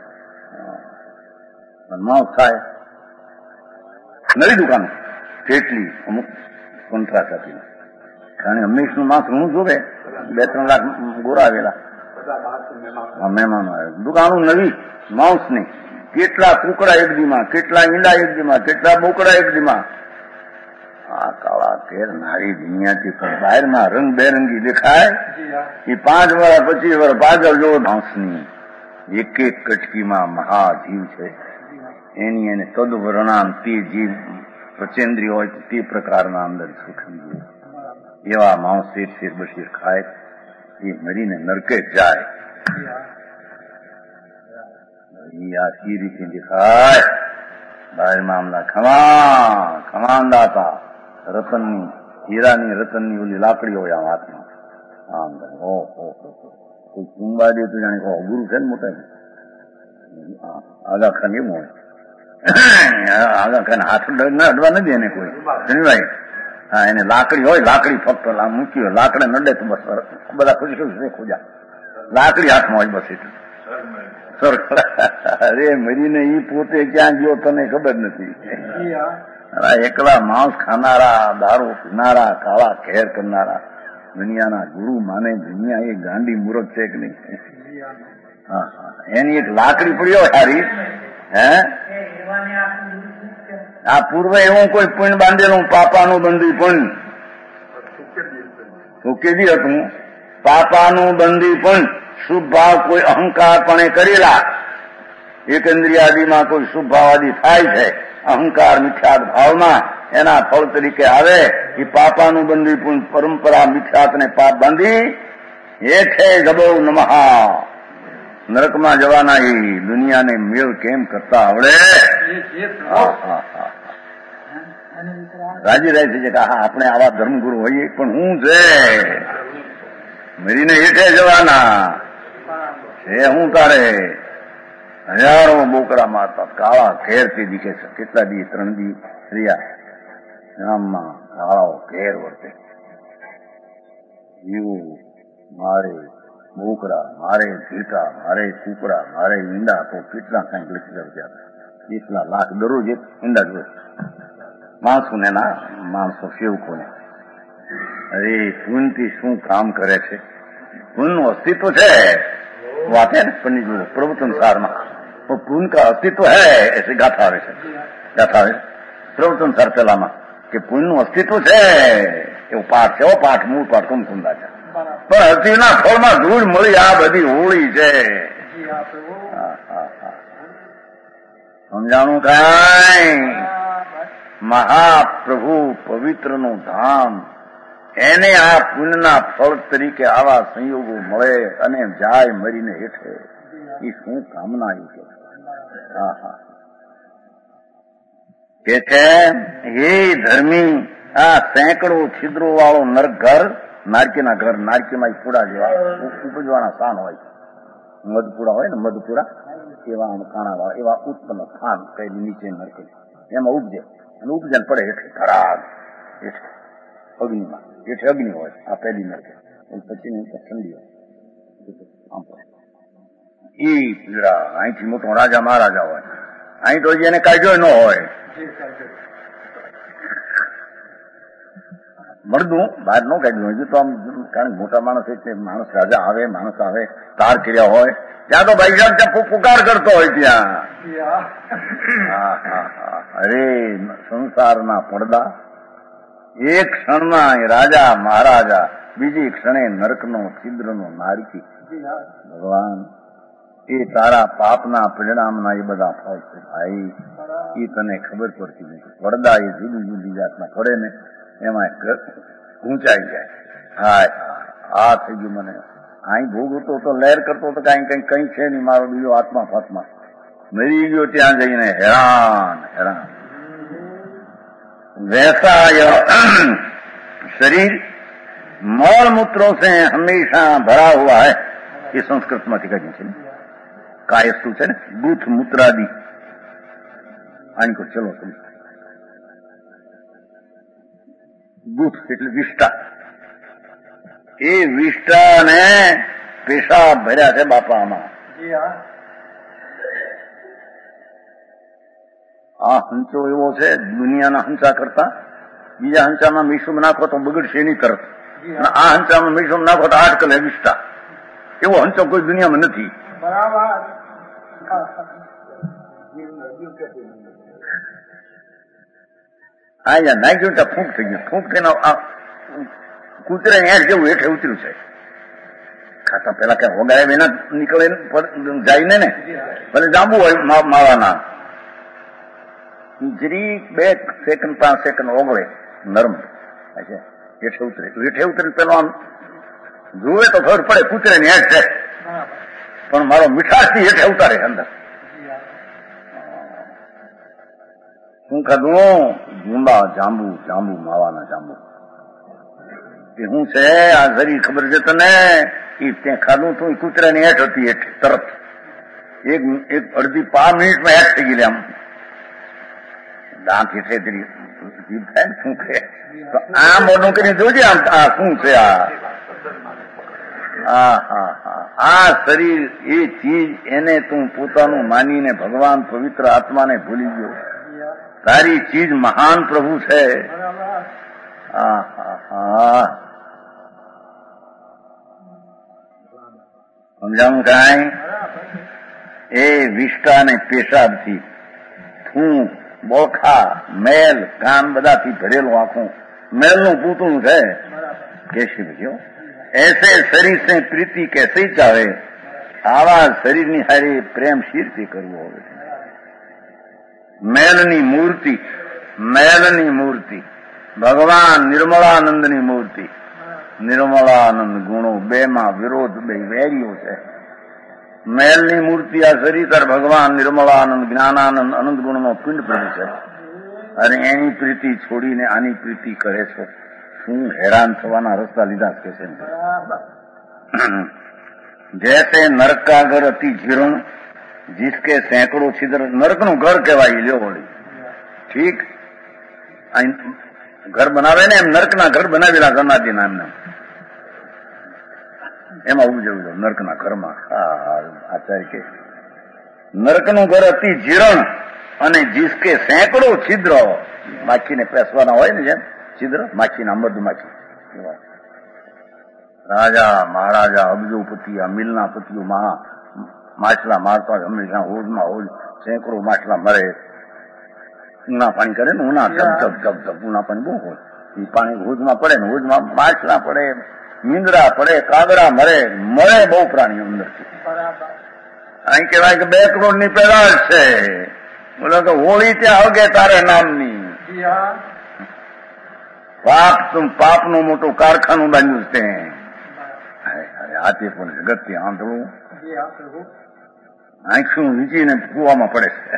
માઉસ થાય. નવી દુકાન કેટલી અમુક કોન્ટ્રાક્ટ આપી, કારણ હંમેશનું માસ હું જોવે 2-3 લાખ ગોરા આવેલા મહેમાનો આવે. દુકાનો નવી માઉસ ની, કેટલા કુકડા એક દીમાં, કેટલા ઈંડા એક દીમાં, કેટલા બોકડા એક દીમાં. આ કાળા કેર નારી દુનિયાથી બહારમાં રંગબેરંગી દેખાય. એ 5 વર્ષ 25 વર્ષ પાછળ જો માઉસની એક એક કટકીમાં મહાજીવ છે. એની એને તદવર્ણામ તે જીવ પ્રચેન્દ્રિય હોય તે પ્રકારના અંદર સુખી હોય એવા માણસ શેર બશીર ખાય, એ મરીને નરકે જાય. આ સી રીતે દેખાય બહાર મામલા. ખમાનદાતા રતનની હીરાની રતનની ઓલી લાકડી હોય આ હાથમાં આમ. ઓહો કોઈ કુંબા દે તો જાણે ગુરુ છે ને મોટા આગા ખાન એવું હોય. આગા ખાન હાથ અડવા નથી એને કોઈ. ભાઈ હા, એને લાકડી હોય, લાકડી ફક્ત મૂકી હોય, લાકડે નડે તો બસ બધા ખુશી ખુશી ખુજા, લાકડી હાથમાં હોય બસ એટલું. અરે મરીને ઈ પોતે ક્યાં ગયો તને ખબર નથી. એકલા માંસ ખાનારા, દારૂ પીનારા, કાળા ઘેર કરનારા, દુનિયાના ગુરુ માને દુનિયા એ ગાંડી મૂર્ખ છે કે નહીં? હા હા, એની એક લાકડી પડી હોય સારી. હે, આ પૂર્વે એવું કોઈ પુણ્ય બાંધેલું, પાપાનું બંધી પુણ્ય સુકેદી હતું, પાપાનું બંધી પુણ્ય શુભ ભાવ કોઈ અહંકાર પણ કરેલા, એકેન્દ્રિયાદિમાં કોઈ શુભ ભાવાદી થાય છે, અહંકાર મિથ્યાત ભાવમાં એના ફળ તરીકે આવે એ પાપાનું બંધી પુણ્ય પરંપરા મિથ્યાતને પાપ બાંધી હેઠે જબો નમહા નરકમાં જવાના એ દુનિયાને મેળ કેમ કરતા આવડે? રાજી રહે છે કે હા આપણે આવા ધર્મગુરુ હોઈએ, પણ હું છે મરીને હેઠે જવાના છે. હું તારે હજારો બોકરા મારતા, કાળા ઘેરથી દીખે છે. કેટલા દી? 3 દી રહ્યા ગામમાં કાળાઓ ઘેર વર્તે. એવું મારે બોકરા, મારે ઘીટા, મારે કુકડા, મારે ઈંડા તો કેટલા કંઈક લખી ગયા. કેટલા લાખ દરરોજ એક ઈંડા જોવે માણસોને, ના માણસો સેવકોને. અરે પૂનથી શું કામ કરે છે? પૂનનું અસ્તિત્વ છે, વાત है ना पंडित जी प्रवचन सार में, वो पून का अस्तित्व है ऐसे गाथा આવે છે, ગાથા આવે પ્રવચન સાર પેલામાં કે પૂનનું અસ્તિત્વ છે. એવો પાઠ છે, પાઠ મૂળ પાઠ કુમકુંદા છે. પણ હસ્તીના ફળમાં ધૂળ મળી આ બધી હોળી છે. સમજાણું કાંઈ? મહાપ્રભુ પવિત્રનું ધામ, એને આ પુણ્યના ફળ તરીકે આવા સંયોગો મળે અને જાય મરીને હેઠે. એ શું કામના એ કે છે? હે ધર્મી, આ સેંકડો છિદ્રો વાળો નરક ઘર, નારકીના ઘર, નારકીમાં પૂડા જેવા ઉપજવાના સ્થાન હોય, મધપુડા હોય ને, મધપુડા એવા કાણા વાળા એવા ઉત્પન્ન સ્થાન કઈ નીચે નરક એમાં ઉપજે અને ઉપજન પડે હેઠે ખરાબ હેઠે અગ્નિમાં. હેઠે અગ્નિ હોય, આ પહેલી નરક, પછી ઠંડી હોય. ઈ પીડા અહીંથી મોટો રાજા મહારાજા હોય, અહીં તો એને કાઢ્યો ન હોય, મળદું બહાર ન કાઢ્યું હજુ તો આમ, કારણ મોટા માણસ એટલે માણસ રાજા આવે, માણસ આવે તાર કર્યા હોય ત્યાં તો ભાઈ સાહેબ ત્યાં પુકાર કરતો હોય ત્યાં. અરે સંસારના પડદા એક ક્ષણમાં રાજા મહારાજા, બીજી ક્ષણે નરકનો છિદ્રનો નારકી. ભગવાન એ તારા પાપના પરિણામના એ બધા ફળ છે ભાઈ, એ તને ખબર પડતી નથી. પડદા એ જુદી જુદી જાતના પડે ને એમાં ઊંચાઈ જાય. હા આ થઈ ગયું મને, અહીં ભોગવતો તો લહેર કરતો તો કઈ છે નહીં, મારો બીજો આત્મા ફાત્મા મરી ગયો ત્યાં જઈને હેરાન હેરાન. वैसा यह शरीर मल मूत्रों से हमेशा भरा हुआ है. ये संस्कृत માંથી કહ્યું છે, કાયસ્તુ છે ને, બુથ મૂત્રાદિ. આની કો ચલો બુથ એટલે વિષ્ટા, એ વિષ્ટા ને પેશાબ ભર્યા છે બાપામાં. આ હંચો એવો છે દુનિયાના હંચા કરતા, બીજા હંચામાં મીઠું નાખો તો બગડશે એની તરફ, આ હંચામાં મીઠું નાખો તો 8 કલે વિષ્ટા. એવો હંચો કોઈ દુનિયામાં નથી. હા નાખ્યું ત્યાં ફૂંક થઈ ગયું, ફૂંક થઈને કૂતરે હેઠ જેવું હેઠે ઉતર્યું છે. ખાતા પેલા કઈ વગાડે વિના નીકળે જાય ને, ભલે જાંબુ હોય માવાના, જરી 2 સેકન્ડ 5 સેકન્ડ ઓગળે નરમ હેઠે ઉતરે. હેઠે ઉતરે પેલો આમ જોવે તો ખબર પડે કૂતરે ની હેઠ છે, પણ મારો મીઠાશથી હેઠે ઉતારે અંદર. શું ખાધું? જુંબા જાંબુ, જાંબુ માવાના જાંબુ. એ શું છે આ જરી ખબર છે તને? એ ત્યાં ખાધું તું કૂતરાની હેઠ હતી, હેઠ તરત એક અડધી 5 મિનિટમાં હેઠ થઈ ગઈ. આમ દાંત હેઠે જીભ થાય ને શું છે તો આ મોઢું કરીને જોજે આમ આ શું છે આ શરીર એ ચીજ એને તું પોતાનું માનીને ભગવાન પવિત્ર આત્માને ભૂલી ગયો. તારી ચીજ મહાન પ્રભુ છે. સમજાવું કાંઈ? એ વિષ્ટા ને પેશાબથી થૂંક બોખા મેલ કાન બધાથી ભરેલું આખું મેલનું પૂતળું છે. કેશી ભજ્યો ऐसे शरीर से प्रीति कैसे चाहे आवा शरीરની હારે પ્રેમ શીરથી કરવો હોય. મેલની મૂર્તિ ભગવાન નિર્મળાનંદની મૂર્તિ. નિર્મળાનંદ ગુણો બેમાં વિરોધ બે વેરીઓ છે. મેલની મૂર્તિ આ શરીર ભગવાન નિર્મળાનંદ જ્ઞાનાનંદ અનંત ગુણનો પિંડ પ્રભુ છે અને એની પ્રીતિ છોડીને આની પ્રીતિ કરે છે. શું હેરાન થવાના રસ્તા લીધા કે છે. જૈસે નરક કા ઘર અતિ જીર્ણ जिसके सैकड़ों छिद्र નરકનું ઘર કહેવાય. લ્યો વળી ઠીક ઘર બનાવે ને એમ નરકના ઘર બનાવેલા ગણાતીના એમને એમાં ઉપજવું નરકના ઘરમાં. આચાર્ય કે નરકનું ઘર અતિ જીર્ણ અને જીસકે સેંકડો છિદ્ર માખીને પેસવાના હોય ને જેમ છિદ્ર માખીના મધમાખી રાજા મહારાજા અબજોપતિ આ મિલના પતિઓ માછલા મારતા હોય હંમેશા હોજમાં હોજ સેંકડો માછલા મરે. ઉના પાણી કરે ને ઉના ધબ ઉના પાણી બહુ હોય એ પાણી હોજમાં પડે ને હોજમાં માછલા પડે મીંદડા પડે કાગડા મરે બહુ પ્રાણીઓ અંદરથી. અહીં કહેવાય કે 2 કરોડની પેદાશ છે. બોલો તો હોળી ત્યાં હગે તારે નામની પાપનું મોટું કારખાનું બાંધ્યું છે. હાથે પણ જગતથી આંધળું આંખું વીંચીને કુવામાં પડે છે.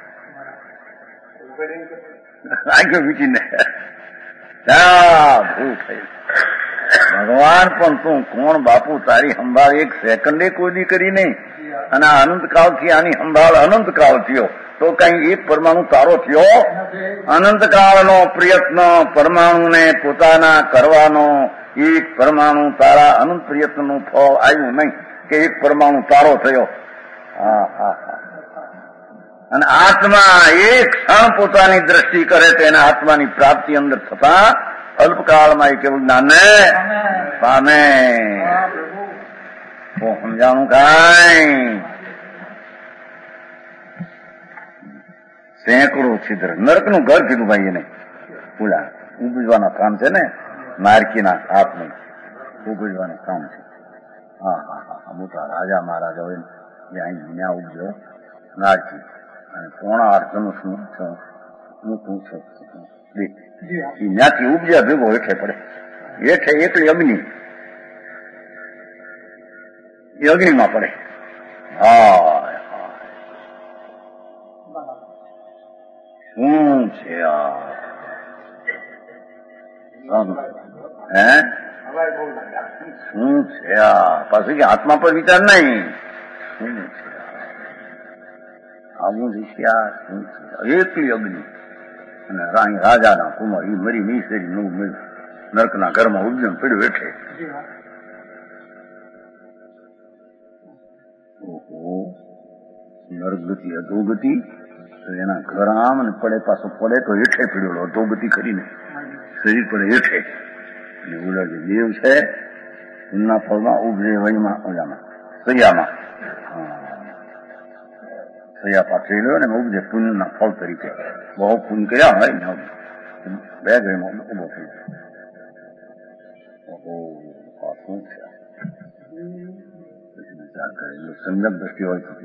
આંખું વીંચીને ભૂલ થઈ. ભગવાન પણ તું કોણ બાપુ? તારી સંભાળ એક સેકન્ડે કોઈ દી કરી નહીં અને આ અનંતકાળથી આની સંભાળ અનંતકાળ થયો તો કઈ એક પરમાણુ તારો થયો? અનંતકાળનો પ્રયત્ન પરમાણુને પોતાના કરવાનો એક પરમાણુ તારા અનંત પ્રયત્નનું ફળ આવ્યું નહીં કે એક પરમાણુ તારો થયો. અને આત્મા એક ક્ષણ પોતાની દ્રષ્ટિ કરે તેના આત્માની પ્રાપ્તિ અંદર થતા અલ્પકાળમાં એ કેવું જ્ઞાનને પામે. સમજાણું કાંઈ? સેંકડો છિદ્ર નરકનું ઘર કીધું ભાઈ એને પૂરા ઉપજવાના કામ છે ને નારકીના હાથનું ઉપજવાનું કામ છે. મોટા રાજા મહારાજા હોય ત્યાં ઉપજો નારકી અને પોણા અર્ધનુષ્ણું મોટું છે ત્યાંથી ઉપજ્યા ભેગો હેઠે પડે. હેઠે એકલી અગ્નિ એ અગ્નિમાં પડે. શું છે શું છે પાછું કે આત્મા પર વિચાર નહીં. શું છે આવું શીખ્યા? શું છે એકલી અગ્નિ અને રાણી રાજાના કુમાર એ મરી મિસરી નવું મળ્યું નરકના ઘરમાં ઉજ્જન પડ્યું હેઠે. નરકગતિ અધોગતિ એના ઘર આમ ને પડે પાછો પડે તો હેઠે પડ્યો અધોગતિ કરીને શરીર પડે હેઠે. અને ઓલા જે દેવ છે એમના ફળમાં ઉભરે વહીમાં ઓલામાં સૈયામાં સૈયા પાથરી લ્યો ને ઉપજે પુણ્યના ફળ તરીકે. બહુ પુણ્ય કર્યા હોય ને 2 ઘડીમાં ઉભો થઈ જાય. શું છે વિચાર કરેલો સંજક દ્રષ્ટિ હોય તો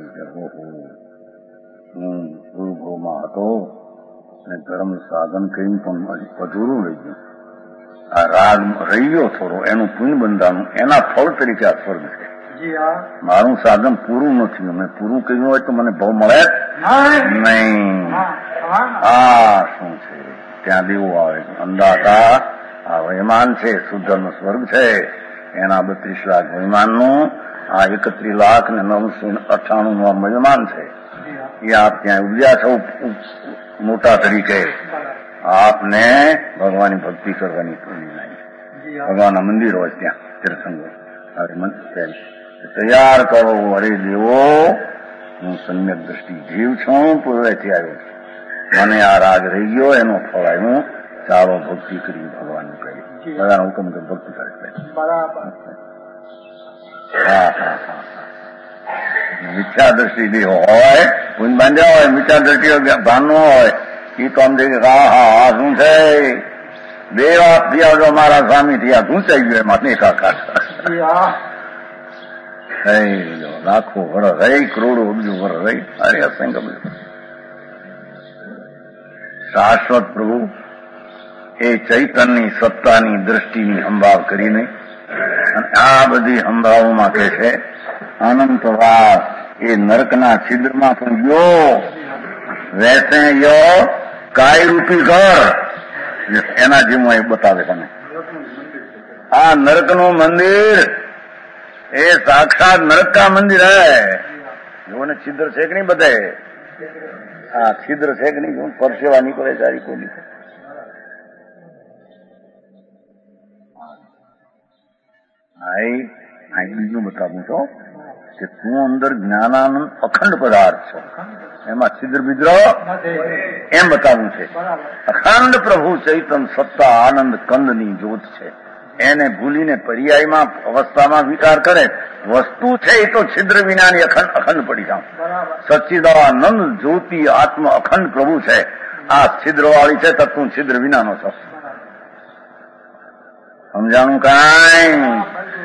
ગુરુભાવમાં હતો અને ધર્મ સાધન કરીને પણ અધૂરું રહી ગયું. આ રાગ રહી ગયો થોડો એનું પુણ્ય બંધાનું એના ફળ તરીકે આ સ્વર્ગ છે. મારું સાધન પૂરું નથી. મેં પૂરું કર્યું હોય તો મને ભાવ મળે નહીં. શું છે ત્યાં દેવું આવે અંદાતા આ વૈમાન છે શુદ્ધનો સ્વર્ગ છે એના 32 લાખ વૈમાનનું આ 31,998 નું વૈમાન છે. એ આપ ત્યાં ઉજ્યા છો મોટા તરીકે આપને ભગવાનની ભક્તિ કરવાની પ્રેરણા નહીં. ભગવાનના મંદિર હોય ત્યાં તીર્થંગો તૈયાર કરો. અરે દેવો, હું સમ્યક દ્રષ્ટિ જીવ છું, પૂર્વેથી આવ્યો છું, મને આ રાગ રહી ગયો, એનો ફળ આવ્યું, ચાલો ભક્તિ કરી ભગવાનનું કહી બધાનો હુકમ તો ભક્તિ કરે. હા હા હા. મિથ્યા દ્રષ્ટિ જે હોય, પૂંજ બાંધ્યા હોય, મિથ્યા દ્રષ્ટિ ભાન નો હોય, એ તો આમ થઈ હા હા શું છે, બે વાત થયા જો મારા સ્વામી થયા, ઘૂંચાઈ ગયો એમાં એકાકાર. લાખો વર્ષ રહી, કરોડો અબજો વર્ષ રહી, અરે અસંગ અબજો. શાશ્વત પ્રભુ એ ચૈતનની સત્તાની દ્રષ્ટિની સંભાવ કરીને અને આ બધી સંભાવોમાં કહે છે અનંતવાસ એ નરકના છિદ્રમાં પણ ગયો, વૈસે યો કાય રૂપી ઘર, એના જેવું એ બતાવે તમે. આ નરકનું મંદિર એ સાક્ષાત નરક કા મંદિર હૈ. જોને છિદ્ર છે કે નહીં બધે, હા છિદ્ર છે કે નહીં, પરસેવા નીકળે સારી કોઈ નીકળે. હા બીજું બતાવું છો કે તું અંદર જ્ઞાનાનંદ અખંડ પદાર્થ છો, એમાં છિદ્ર બિદ્ર એમ બતાવવું છે. અખંડ પ્રભુ ચૈતન સત્તા આનંદ કંદની જ્યોત છે, એને ભૂલીને પર્યાયમાં અવસ્થામાં વિકાર કરે, વસ્તુ છે એ તો છિદ્ર વિનાની અખંડ પડી જાઉં. સચ્ચિદાનંદ જ્યોતિ આત્મ અખંડ પ્રભુ છે, આ છિદ્ર વાળી છે તો તું છિદ્ર વિનાનો છો. સમજાણું કાંઈ?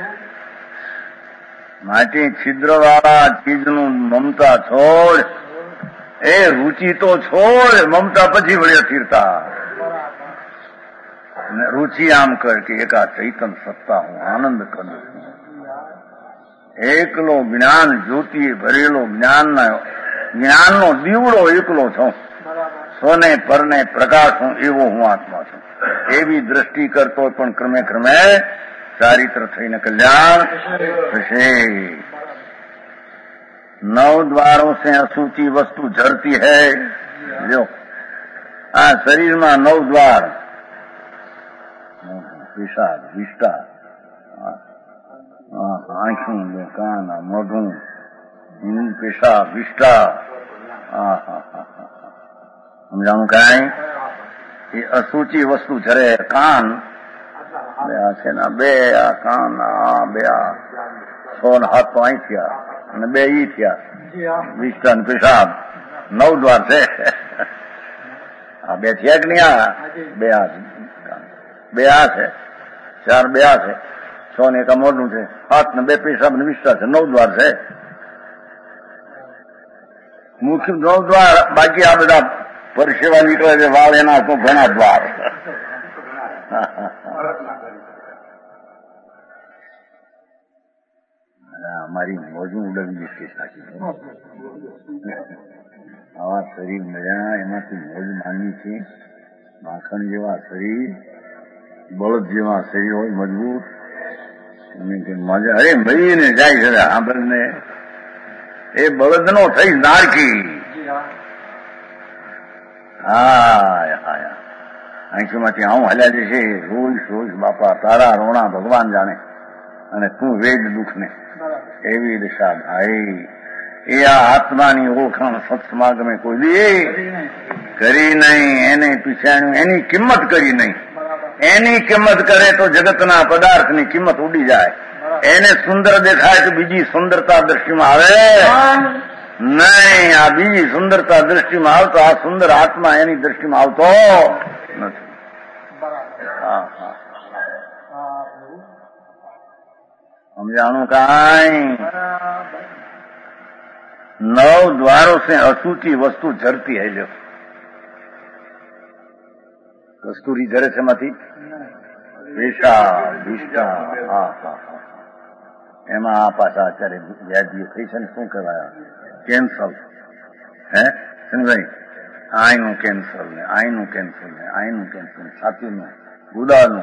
માટે છિદ્ર વાળા ચીજનું મમતા છોડ, એ રુચિ તો છોડ, મમતા પછી વળે સ્થિરતા. રુચિ આમ કર કે એક આ ચૈતન સત્તા હું આનંદ કરું, એકલો જ્ઞાન જ્યોતિ ભરેલો જ્ઞાનનો દીવડો એકલો છું, સોને પરને પ્રકાશ હું, એવો હું આત્મા છું. એવી દ્રષ્ટિ કરતો પણ ક્રમે ક્રમે ચારિત્ર થઈને કલ્યાણ થશે. 9 द्वारों से असूची वस्तु झरती है. जो આ શરીરમાં 9 દ્વાર, પેશાબ, વિષ્ટા, આંખું, કાન, મોઢું, પેશાબ, વિષ્ટા, સમજાણું કાંઈ? એ અસૂચી વસ્તુ જરે કાન બે આ છે ને, બે આ કાન, આ બે આ 6 હાથ તો અહીં થયા અને 2 ઈ થયા, વિષ્ટા ને પેશાબ, 9 દ્વાર છે. આ 2 થયા કે નહીં? આ 2 આ 2 આ છે, 4 2 આ છે, 6 ને 1 મોઢું છે, હાથ ને 2 પેશાબ ને વિષ્ટા છે, 9 દ્વાર છે. મુખ્ય 9 દ્વાર, બાકી આ બધા પરસેવા નીકળે છે, વાળ એના તો ઘણા દ્વાર. અમારી મોજું ઉડવી કે સાચી આવા શરીર મળ્યા, એમાંથી મોજ માનવી છે. માખણ જેવા શરીર, બળદ જેવા શરીર હોય મજબૂત, અને મજા અરે મળીને જાય છે. સાંભળને એ બળદ નો થઈ નારકી. આંખીમાંથી આવું હલ્યા જશે, રોજ રોજ બાપા તારા રોણા ભગવાન જાણે, અને તું વેદ દુઃખને. એવી દશા ભાઈ. એ આ આત્માની ઓળખાણ સત્સમાગમે કોઈ દી કરી નહીં, એને પીછાણ્યું, એની કિંમત કરી નહીં. એની કિંમત કરે તો જગતના પદાર્થની કિંમત ઉડી જાય. એને સુંદર દેખાય તો બીજી સુંદરતા દ્રષ્ટિમાં આવે નહીં. આ બીજી સુંદરતા દ્રષ્ટિમાં આવતો, આ સુંદર આત્મા એની દ્રષ્ટિમાં આવતો નથી. સમજાણું કાંઈ? 9 द्वारों से असूची वस्तु झरती है. લ્યો, કસ્તુરી ઝરે છે માંથી પેશાબ, વિષ્ટા. એમાં આ પાછા અત્યારે વ્યાધિઓ થઈ છે ને, શું કહેવાય, કેન્સર. હે સમજાય? આઈનું કેન્સર ને, આઈનું કેન્સર ને, આઈનું કેન્સર, છાતીનું, ગુદાનું.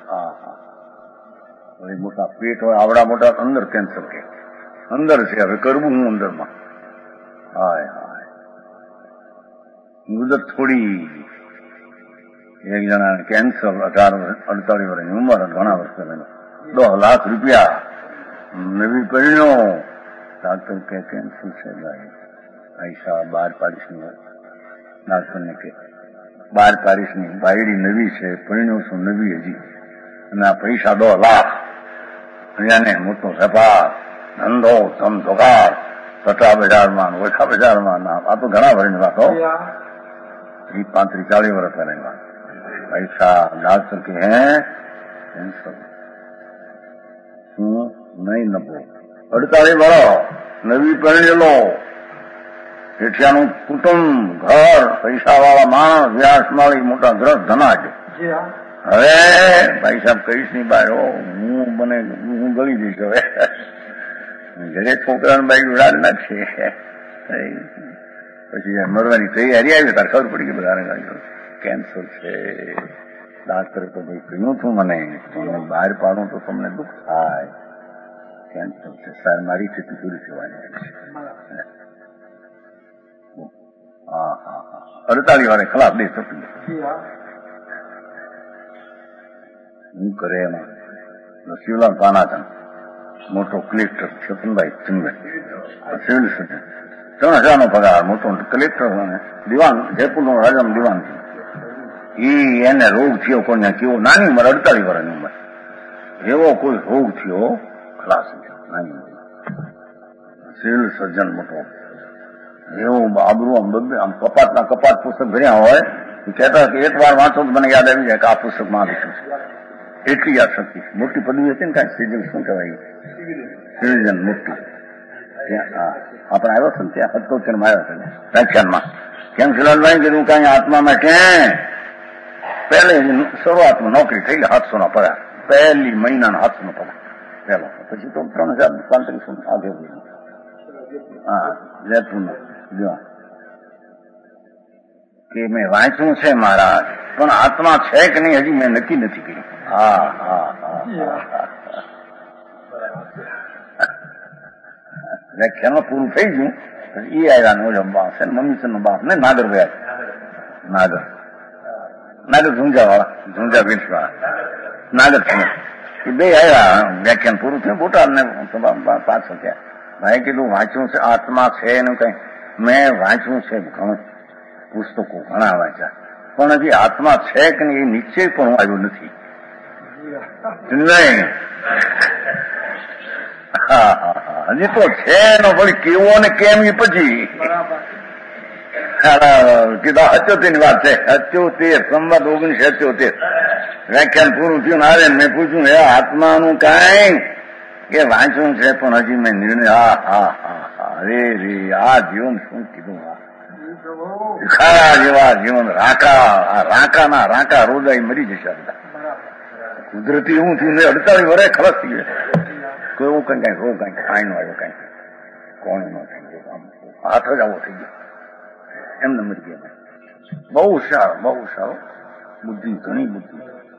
મોટા પેટ હોય, આવડા મોટા, અંદર કેન્સર કે અંદર છે. હવે કરવું હું અંદરમાં? હાય હાય, મુદત થોડી. એક જણાને કેન્સર 48 વર્ષની ઉંમર, ઘણા વર્ષ પહેલા 10 લાખ રૂપિયા, નવી પરિણ્યો, ડાક્ટર કે કેન્સર છે ભાઈ, પૈસા 12 પાડીશની ડાક્ટરને કે 12 પાડીશની બાયડી નવી છે, પરિણ્યો છું નવી હજી, અને આ પૈસા 10 લાખ, અહીંયાને મોટો વેપાર ધંધો ધમધોકાર, પટા બજારમાં ઓછા બજારમાં, આ તો ઘણા વર્ષની વાત હો, 35-40 વર્ષ પહેલાની વાત. પૈસા ડાક્ટર કે હે કેન્સર શું નહીં નભો, 48 વર્ષ, નવી પરણેલો, એઠિયાનું કુટુંબ, ઘર, પૈસા વાળા માણસ, વ્યાસ માળી, મોટા ગ્રસ્ત ધનાજ. હવે ભાઈ સાહેબ કહીશ નહીં બહાર, હું ગળી દઈશ. હવે ઘરે છોકરાને બાઈક ઉડાડી નાખશે, પછી મરવાની તૈયારી આવી તાર ખબર પડી ગઈ બધા કેન્સર છે. ડાક્ટરે તો ભાઈ કહ્યું હતું મને, બહાર પાડું તો તમને દુઃખ થાય, કેન્સર છે સાહેબ, મારી સ્થિતિ પૂરી થવાની છે. હા હા હા, 48 વાળે ખલાસ દે થતું. શું કરે એમાં શિવલાલ પાનાચંદ, મોટો કલેક્ટર, છપનભાઈ ચંદભાઈ, સિવિલ સર્જન, 3000 પગાર, મોટો કલેક્ટર, દિવાન, જયપુરનો રાજાનો દિવાન. એને રોગ થયો, કોને કેવો, નાની ઉંમર, 48 વર્ષની ઉંમર, એવો કોઈ રોગ થયો, ખલાસ નાની ઉંમર, સિવિલ સર્જન મોટો, એવું આબરું આમ કપાટના કપાટ પુસ્તક ભર્યા હોય, કહેતા કે એક વાર વાંચો તો મને યાદ આવી જાય કે આ પુસ્તકમાં લખ્યું છે. એટલી યાદ શક્તિ, મોટી પદવી હતી ને કાંઈ સિવિલ, શું કહેવાય, સિવિલજન મોટી. ત્યાં આપણે આવ્યો છે ને, ત્યાં 77 આવ્યો છે વ્યાખ્યાનમાં. કેમ શિલાલભાઈ કીધું કાંઈ આત્મામાં ક્યાં પહેલે શરૂઆતમાં નોકરી થઈ ગઈ, 700 પગાર, પહેલી મહિનાના 700 પગાર પહેલો, પછી તો 3035 આગળ. હા, જયપુરના દિવાન કે મેં વાંચ્યું છે મહારાજ, પણ આત્મા છે કે નહીં હજી મેં નક્કી નથી કર્યું. હા હા હા, વ્યાખ્યાનમાં પૂરું થઈ ગયું. એ આવ્યા નો બાપ છે, મમ્મી નો બાપ ને નાગર ભાઈ, નાગર ઝુંઝા વાળા, ઝુંઝા બીચ વાળા, નાગર છે એ બે આવ્યા. વ્યાખ્યાન પૂરું થયું, બોટાદ ને પાછળ ત્યાં. ભાઈ કીધું વાંચ્યું છે આત્મા છે એનું કઈ, મેં વાંચ્યું છે ઘણું, પુસ્તકો ઘણા વાંચ્યા, પણ હજી આત્મા છે કે નહીં એ નિશ્ચય પણ આવ્યો નથી. નહીં, હા હા હા, હજી તો છે એનો, પણ કેવો ને કેમ એ પછી કીધા 78 ની વાત છે, 78 સંવત 1978 વ્યાખ્યાન પૂરું થયું. આવે મેં પૂછ્યું હે આત્માનું કાંઈ, કે વાંચ્યું છે પણ હજી મેં નિર્ણય. હા હા હા હા, રે રે, આ જીવન શું કીધું, ભિખારા જેવા જીવન, રાંકા રાંકા રોજાઈ મરી જશે બધા. કુદરતી એવું થયું ને, 48 વર્ષે ખલાસ થઈ ગયો. કોઈ એવું કઈ રોગ કઈ ખાઈ નો આવ્યો, કઈ કોણ નો થઈ ગયો, હાથ જ આવો થઈ ગયો, એમને મરી ગયા. બહુ સારો, બહુ સારો, બુદ્ધિ, ઘણી બુદ્ધિ,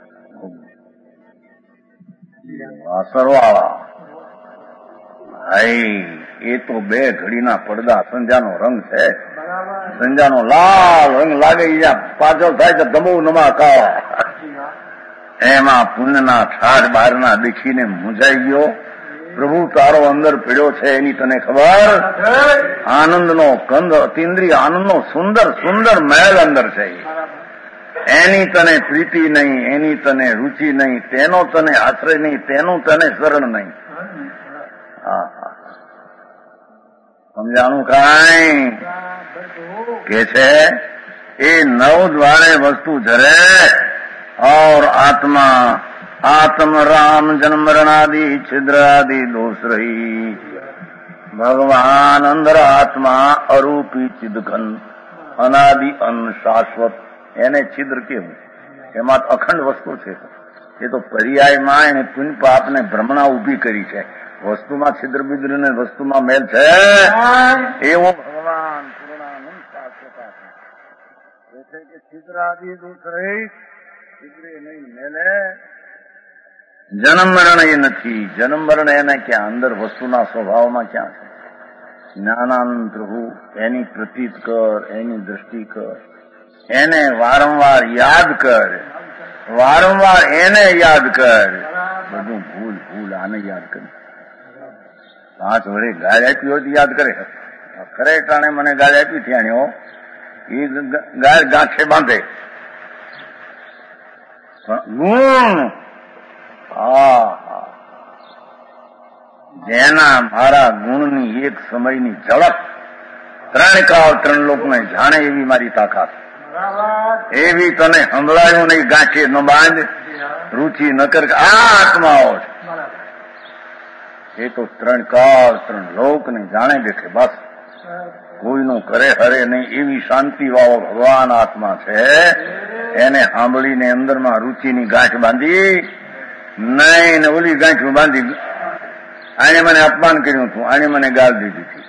સરવાળા. હાઈ, એ તો 2 ઘડીના પડદા, સંજાનો રંગ છે, સંજાનો લાલ રંગ લાગે, પાછળ થાય તો ધબો નમા કાળા. એમાં પુણ્યના ઠાઠ બહારના દેખીને મૂંઝાઈ ગયો. પ્રભુ તારો અંદર પીડ્યો છે એની તને ખબર, આનંદનો કંદ, અતિન્દ્રિય આનંદનો સુંદર સુંદર મહેલ અંદર છે, એની તને પ્રીતિ નહીં, એની તને રુચિ નહીં, તેનો તને આશ્રય નહીં, તેનું તને શરણ નહીં. હા હા, સમજાણું કાંઈ કે છે એ 9 દ્વારે વસ્તુ જરે और आत्मा आत्म राम जन्म मरणादि छिद्र आदि दोष रही भगवान अंदर आत्मा अरूपी चिदघन अनादि अन शाश्वत એને છિદ્ર કેવું, એમાં અખંડ વસ્તુ છે. એ તો પર્યાયમાં એને પુણ્ય પાપને ભ્રમણા ઉભી કરી છે. વસ્તુમાં છિદ્ર બિદ્ર ને વસ્તુમાં મેલ છે, એવો ભગવાન પૂર્ણાનંદ શાશ્વત છે કે છિદ્રાદિ દોષ રહી, છિદ્રે નહીં, મેલે જન્મ મરણ એ નથી. જન્મ મરણ એને ક્યાં, અંદર વસ્તુના સ્વભાવમાં ક્યાં છે. જ્ઞાનાનંદ પ્રભુ એની પ્રતીત કર, એની દ્રષ્ટિ કર, એને વારંવાર યાદ કર, વારંવાર એને યાદ કર. બધું ભૂલ ભૂલ, આને યાદ કર. 5 વર્ષ ગાય આપી હોય તો યાદ કરે. ખરે ટાણે મને ગાય આપી થયાણીઓ, એ ગાય ગાંઠે બાંધે. ગુણ જેના મારા ગુણની એક સમયની ઝડપ 3 કાળ 3 લોકને જાણે એવી મારી તાકાત. એવી તને સંભળાયું નહીં, ગાંઠે ન બાંધ, રુચિ ન કર. આ આત્માઓ છે, એ તો 3 કાળ 3 લોકને જાણે બેઠે. બસ કોઈનું કરે હરે નહીં એવી શાંતિ વાળો ભગવાન આત્મા છે. એને સાંભળીને અંદરમાં રુચિની ગાંઠ બાંધી નહીં ને ઓલી ગાંઠ બાંધી. આને મને અપમાન કર્યું હતું, આને મને ગાળ દીધી હતી.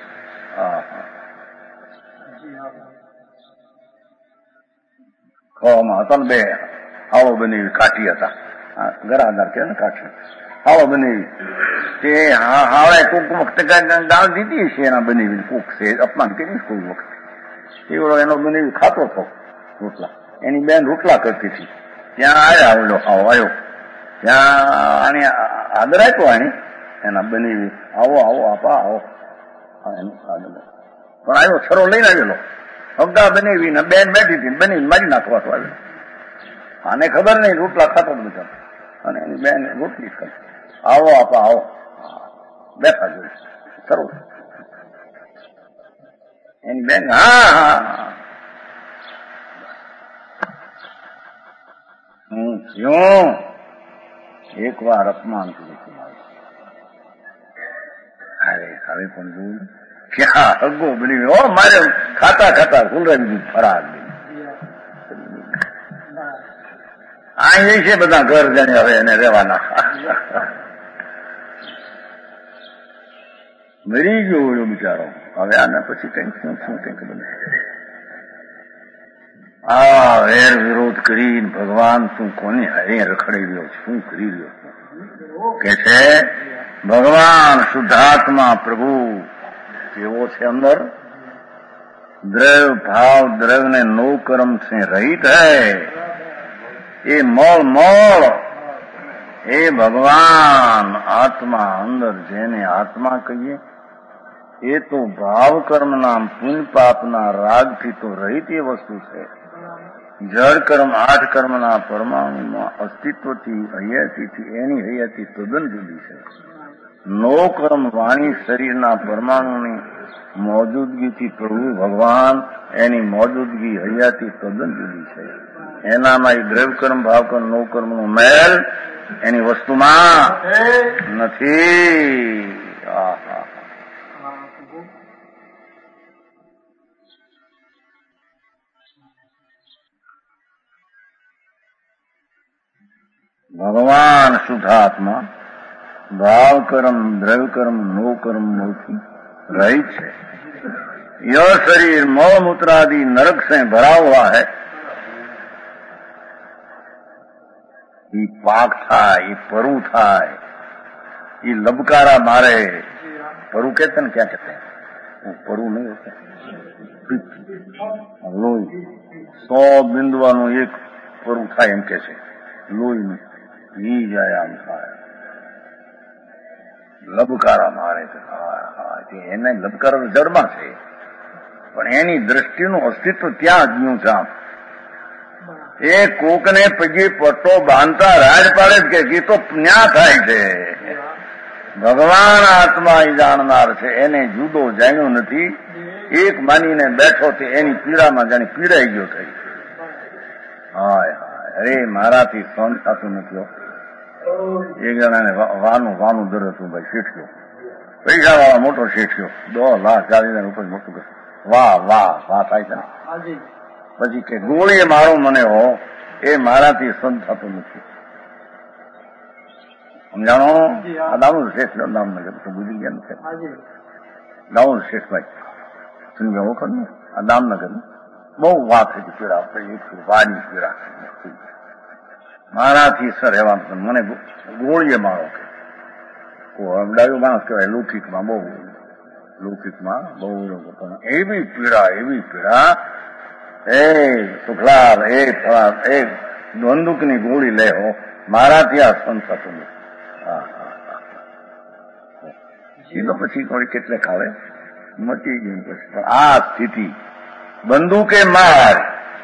ખવામાં હતા ને 2 હાવો બનેવી કાઠી હતા, ગરાદાર કે ને કાઠી હાવો બનેવી. તે હાવડે કોક વખતે ગાળ દીધી છે એના બનેવી, કોક છે અપમાન કરી કોઈ વખતે. એવડો એનો બનેવી ખાતો હતો રોટલા, એની બેન રોટલા કરતી હતી. ત્યાં આવ્યા ઓલો હાવો આવ્યો, ત્યાં આને આદર આપ્યો. આને એના બનેવી આવો આવો આપા આવો, પણ આવ્યો છરો લઈને આવેલો. હગા બનેવી ને બેન બેઠી હતી, બનેવી મારી નાખવા તો આવેલો. આને ખબર નહીં, રોટલા ખાતો બધા. અને એની બેન રોટલી જ કરી. આવો આપા આવો, બેઠા જોઈ સરું. એની બેન હા હું થયું. એક વાર અપમાન કર્યું. અરે હવે પણ જોયું ક્યાં હગો બની. ઓ મારે ખાતા ખાતા ફૂલરાવી દીધું ફરાર. આ એ છે બધા ઘર જાણે હવે એને રહેવાના. મરી ગયો એવો બિચારો. હવે આના પછી કંઈક શું કંઈક બને. આ વેર વિરોધ કરીને ભગવાન તું કોની હારે રખડી રહ્યો, શું કરી રહ્યો કે છે. ભગવાન શુદ્ધાત્મા પ્રભુ કેવો છે અંદર. દ્રવ્ય ભાવ દ્રવ્ય ને નો કર્મ से रहित है. એ મોળ એ ભગવાન આત્મા અંદર જેને આત્મા કહીએ એ તો ભાવ કર્મના પુણ્ય પાપના રાગથી તો રહિત એ વસ્તુ છે. જળ કર્મ 8 કર્મના પરમાણુમાં અસ્તિત્વથી હૈયાતીથી એની હૈયાતી તદ્દન જુદી છે. નો કર્મ વાણી શરીરના પરમાણુની મોજૂદગીથી પ્રભુ ભગવાન એની મોજૂદગી હૈયાતી તદ્દન જુદી છે. એનામાં એ દ્રવ્ય કર્મ ભાવ કર્મ નો કર્મનો મેલ એની વસ્તુમાં નથી. ભગવાન શુદ્ધાત્મા भाव कर्म द्रव्य कर्म नो कर्म मोती रहित है. यह शरीर मल मूत्र आदि नरक से भरा हुआ है. ये पाक था, ये परु था, ये लबकारा मारे. परु कहते हैं, क्या कहते हैं? वो परु नहीं होता, लोही 100 बिंदुओं एक परु था एम कैसे लोही में ही जाया आम था. લબકારા મારે છે. એને લબકારો જડમાં છે, પણ એની દ્રષ્ટિનું અસ્તિત્વ ત્યાં જ્યું છે. એ કોકને પગે પટ્ટો બાંધતા રાજ પાડે કે ગીતો ન્યા થાય છે. ભગવાન આત્મા એ જાણનાર છે, એને જુદો જાણ્યો નથી. એક માનીને બેઠો તે એની પીડામાં જાણે પીડાઈ ગયો થઈ. હાય હાય, અરે મારાથી સહન થતું નથી. એક જણાને વાનું દર હતું ભાઈ, શેઠિયો, પૈસા વાળા મોટો શેઠિયો, 10 લાખ 40,000 રૂપિયા મોટું કરે. વાહ વાહ વાહ થાય છે ને. પછી કે ગોળીએ મારો મને હો, એ મારાથી સહન થતું નથી. સમજાણો? આ દામોદર શેઠ દામનગર બુજી ગયા છે. દામોદર શેઠભાઈ સમજાવો ખરું ને? આ દામનગર બહુ વાત હતી પીડા, વાડી પીડા મારાથી સર એવા મને ગોળીએ મારો કે ડાયો માણસ કહેવાય. લૌકિકમાં બહુ એવી પીડા એ સુખલાલ, એ ફળા, એ બંદૂકની ગોળી લે હો, મારાથી આ સહન થતું નથી. તો પછી કોઈ કેટલે ખાવે, મચી ગયું પછી. આ સ્થિતિ બંદૂકે માર,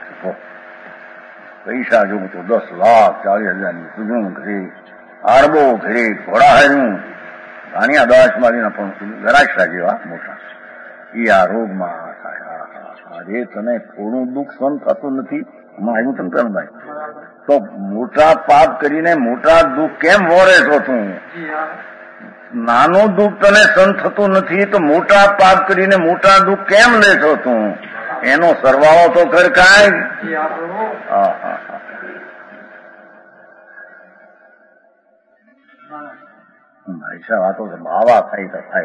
પૈસા જોઉં તો 10 લાખ 40,000 સુધું ખરીદ, અરબો ખરીદ, ઘોડા હાર્યું, ધાણિયા દાસમારીના પણ ગરાક્ષા જેવા મોટા, એ આ રોગમાં થાય. આજે તને થોડું દુઃખ સહન થતું નથી, એમાં આવ્યું તને ભાઈ, તો મોટા પાપ કરીને મોટા દુઃખ કેમ વોરે છો તું? નાનું દુઃખ તને સહન થતું નથી તો મોટા પાપ કરીને મોટા દુઃખ કેમ લે છો તું? એનો સરવાળો તો કર કાંઈ. ભાઈ સાહેબ, આ તો બાવા થાય તો થાય,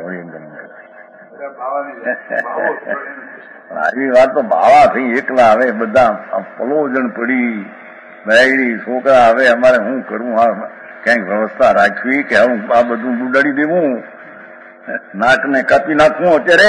આવી વાત તો બાવા થઈ એકલા. હવે બધા પલોજણ પડી, બેડી છોકરા, હવે અમારે શું કરવું? ક્યાંક વ્યવસ્થા રાખવી કે હું આ બધું બુડાડી દેવું, નાકને કાપી નાખવું અત્યારે?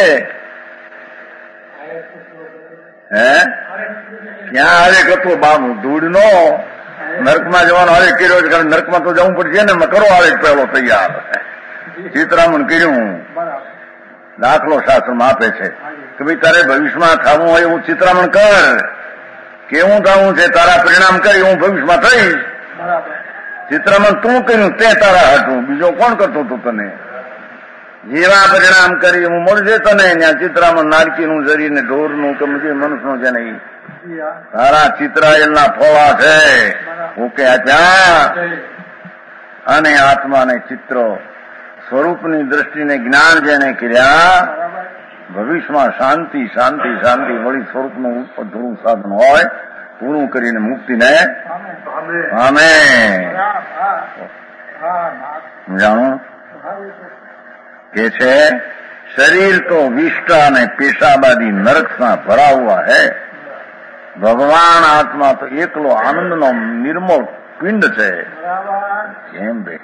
હે ક્યાં આવે કતો બાબુ ધૂળનો નર્કમાં જવાનો આવે કર્યો છે, કારણ નર્કમાં તો જવું પડશે ને, કરો આવે પહેલો તૈયાર. ચિત્રામણ કર્યું, દાખલો શાસ્ત્રમાં આપે છે કે ભાઈ તારે ભવિષ્યમાં થવું હોય એવું ચિત્રામણ કર, કેવું થવું છે તારા પરિણામ કરી, હું ભવિષ્યમાં થઈશ. ચિત્રામણ તું કર્યું તે તારા હતું, બીજો કોણ કરતો હતું તને? જેવા પરિણામ કરી હું મળશે તને. ત્યાં ચિત્રામણ નારકીનું શરીરને ઢોરનું કે મનુષ્યનું છે નહીં, તારા ચિત્રાયેલના ફળા છે. ઓકે આપ્યા. અને આત્માને ચિત્ર સ્વરૂપની દ્રષ્ટિને જ્ઞાન જેને કર્યા, ભવિષ્યમાં શાંતિ શાંતિ શાંતિ વળી સ્વરૂપનું થોડું સાધન હોય, પૂરું કરીને મુક્તિને પામે. જાણો કે છે શરીર તો વિષ્ટા અને પેશાબાદી નરકના ભરા હુઆ હૈ, ભગવાન આત્મા તો એકલો આનંદનો નિર્મળ પિંડ છે. કેમ બે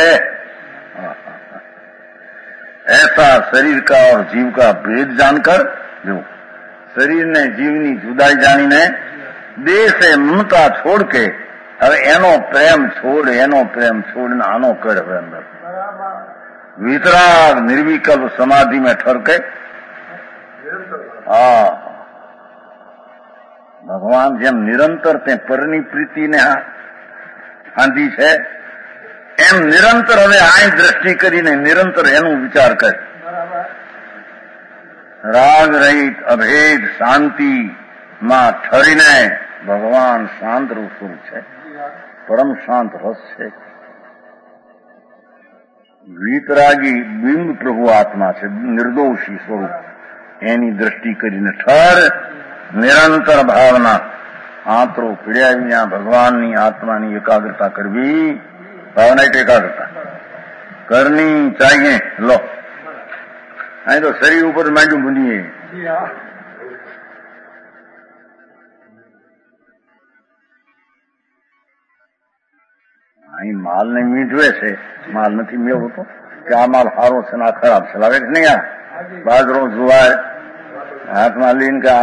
ऐसा शरीर का और जीव का भेद जानकर, जो शरीर ने जीवनी जुदाई जानीने देह से ममता छोड़ के હવે એનો પ્રેમ છોડ, એનો પ્રેમ છોડને આનો કર. હવે અંદર વિતરાગ નિર્વિકલ્પ સમાધિ में ठहर के ભગવાન જેમ નિરંતર તે પરની પ્રીતિને આંધી છે, એમ નિરંતર હવે આ દ્રષ્ટિ કરીને નિરંતર એનું વિચાર કરે. રાગ રહિત અભેદ શાંતિમાં ઠરીને ભગવાન શાંત રૂપ છે, પરમ શાંત રસ છે. વિતરાગી બિંબ પ્રભુ આત્મા છે, નિર્દોષી સ્વરૂપ. એની દ્રષ્ટિ કરીને ઠર, નિરંતર ભાવના આંતરો પીડ્યા વિના ભગવાનની આત્માની એકાગ્રતા કરવી. ભાવના એટલે એકાગ્રતા કરની ચાહીએ. લો અહીં તો શરીર ઉપર માંડ્યું ભૂલીએ. અહીં માલ ને મીઠવે છે, માલ નથી મેળવતો કે આ માલ સારો છે ને આ ખરાબ છે. લાગે છે નહીં? આ બાજરો જુવાર હાથમાં લઈને કે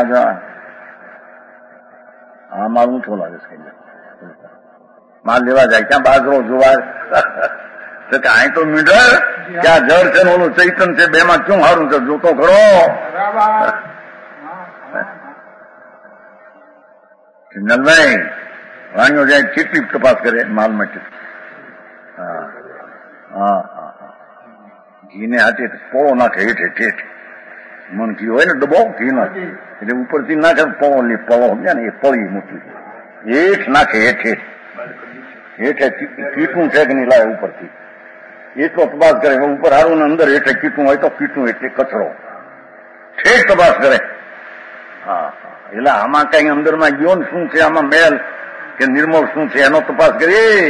આ માલ ઊંચો લાગે છે. માલ લેવા જાય ક્યાં બાજરો જુવાર તો કે અહીં તો મીઠર, ક્યાં જળ છે ને ઓલું ચૈતન છે, બેમાં ક્યું સારું છે જોતો ખરો. સિંગલભાઈ વાણીઓ જાય કેટલી તપાસ કરે માલમાં કેટલી. ઘીને હાથે પોળો નાખે હેઠે ઠેઠ. મન ઘી હોય ને ડબ્બો ઘી નાખે એટલે ઉપરથી નાખે પવો સમજ્યા ને એ પળી મોટી હેઠ નાખે હેઠે હેઠે કીટું છે કે નહીં લાવે ઉપરથી એટલો તપાસ કરે. ઉપર હારું ને અંદર હેઠે કીટું હોય તો કીટું એટલે કચરો ઠેઠ તપાસ કરે. એટલે આમાં કઈ અંદરમાં યોન શું છે, આમાં મેલ કે નિર્મળ શું છે એનો તપાસ કરીએ.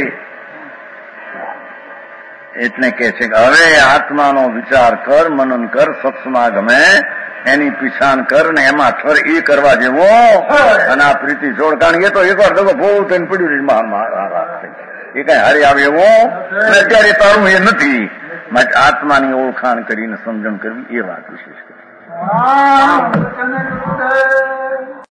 એટલે કે છે કે હવે આત્માનો વિચાર કર, મનન કર, સત્સંગ ગમે એની પીછાણ કર ને એમાં ઠર એ કરવા જેવો. અને આ પ્રીતિ છોડ, કારણ એ તો એકવાર દગો બહુ થઈને પડ્યું એ કઈ હારી આવે એવો અત્યારે તારું એ નથી. આત્માની ઓળખાણ કરીને સમજણ કરવી એ વાત વિશેષ.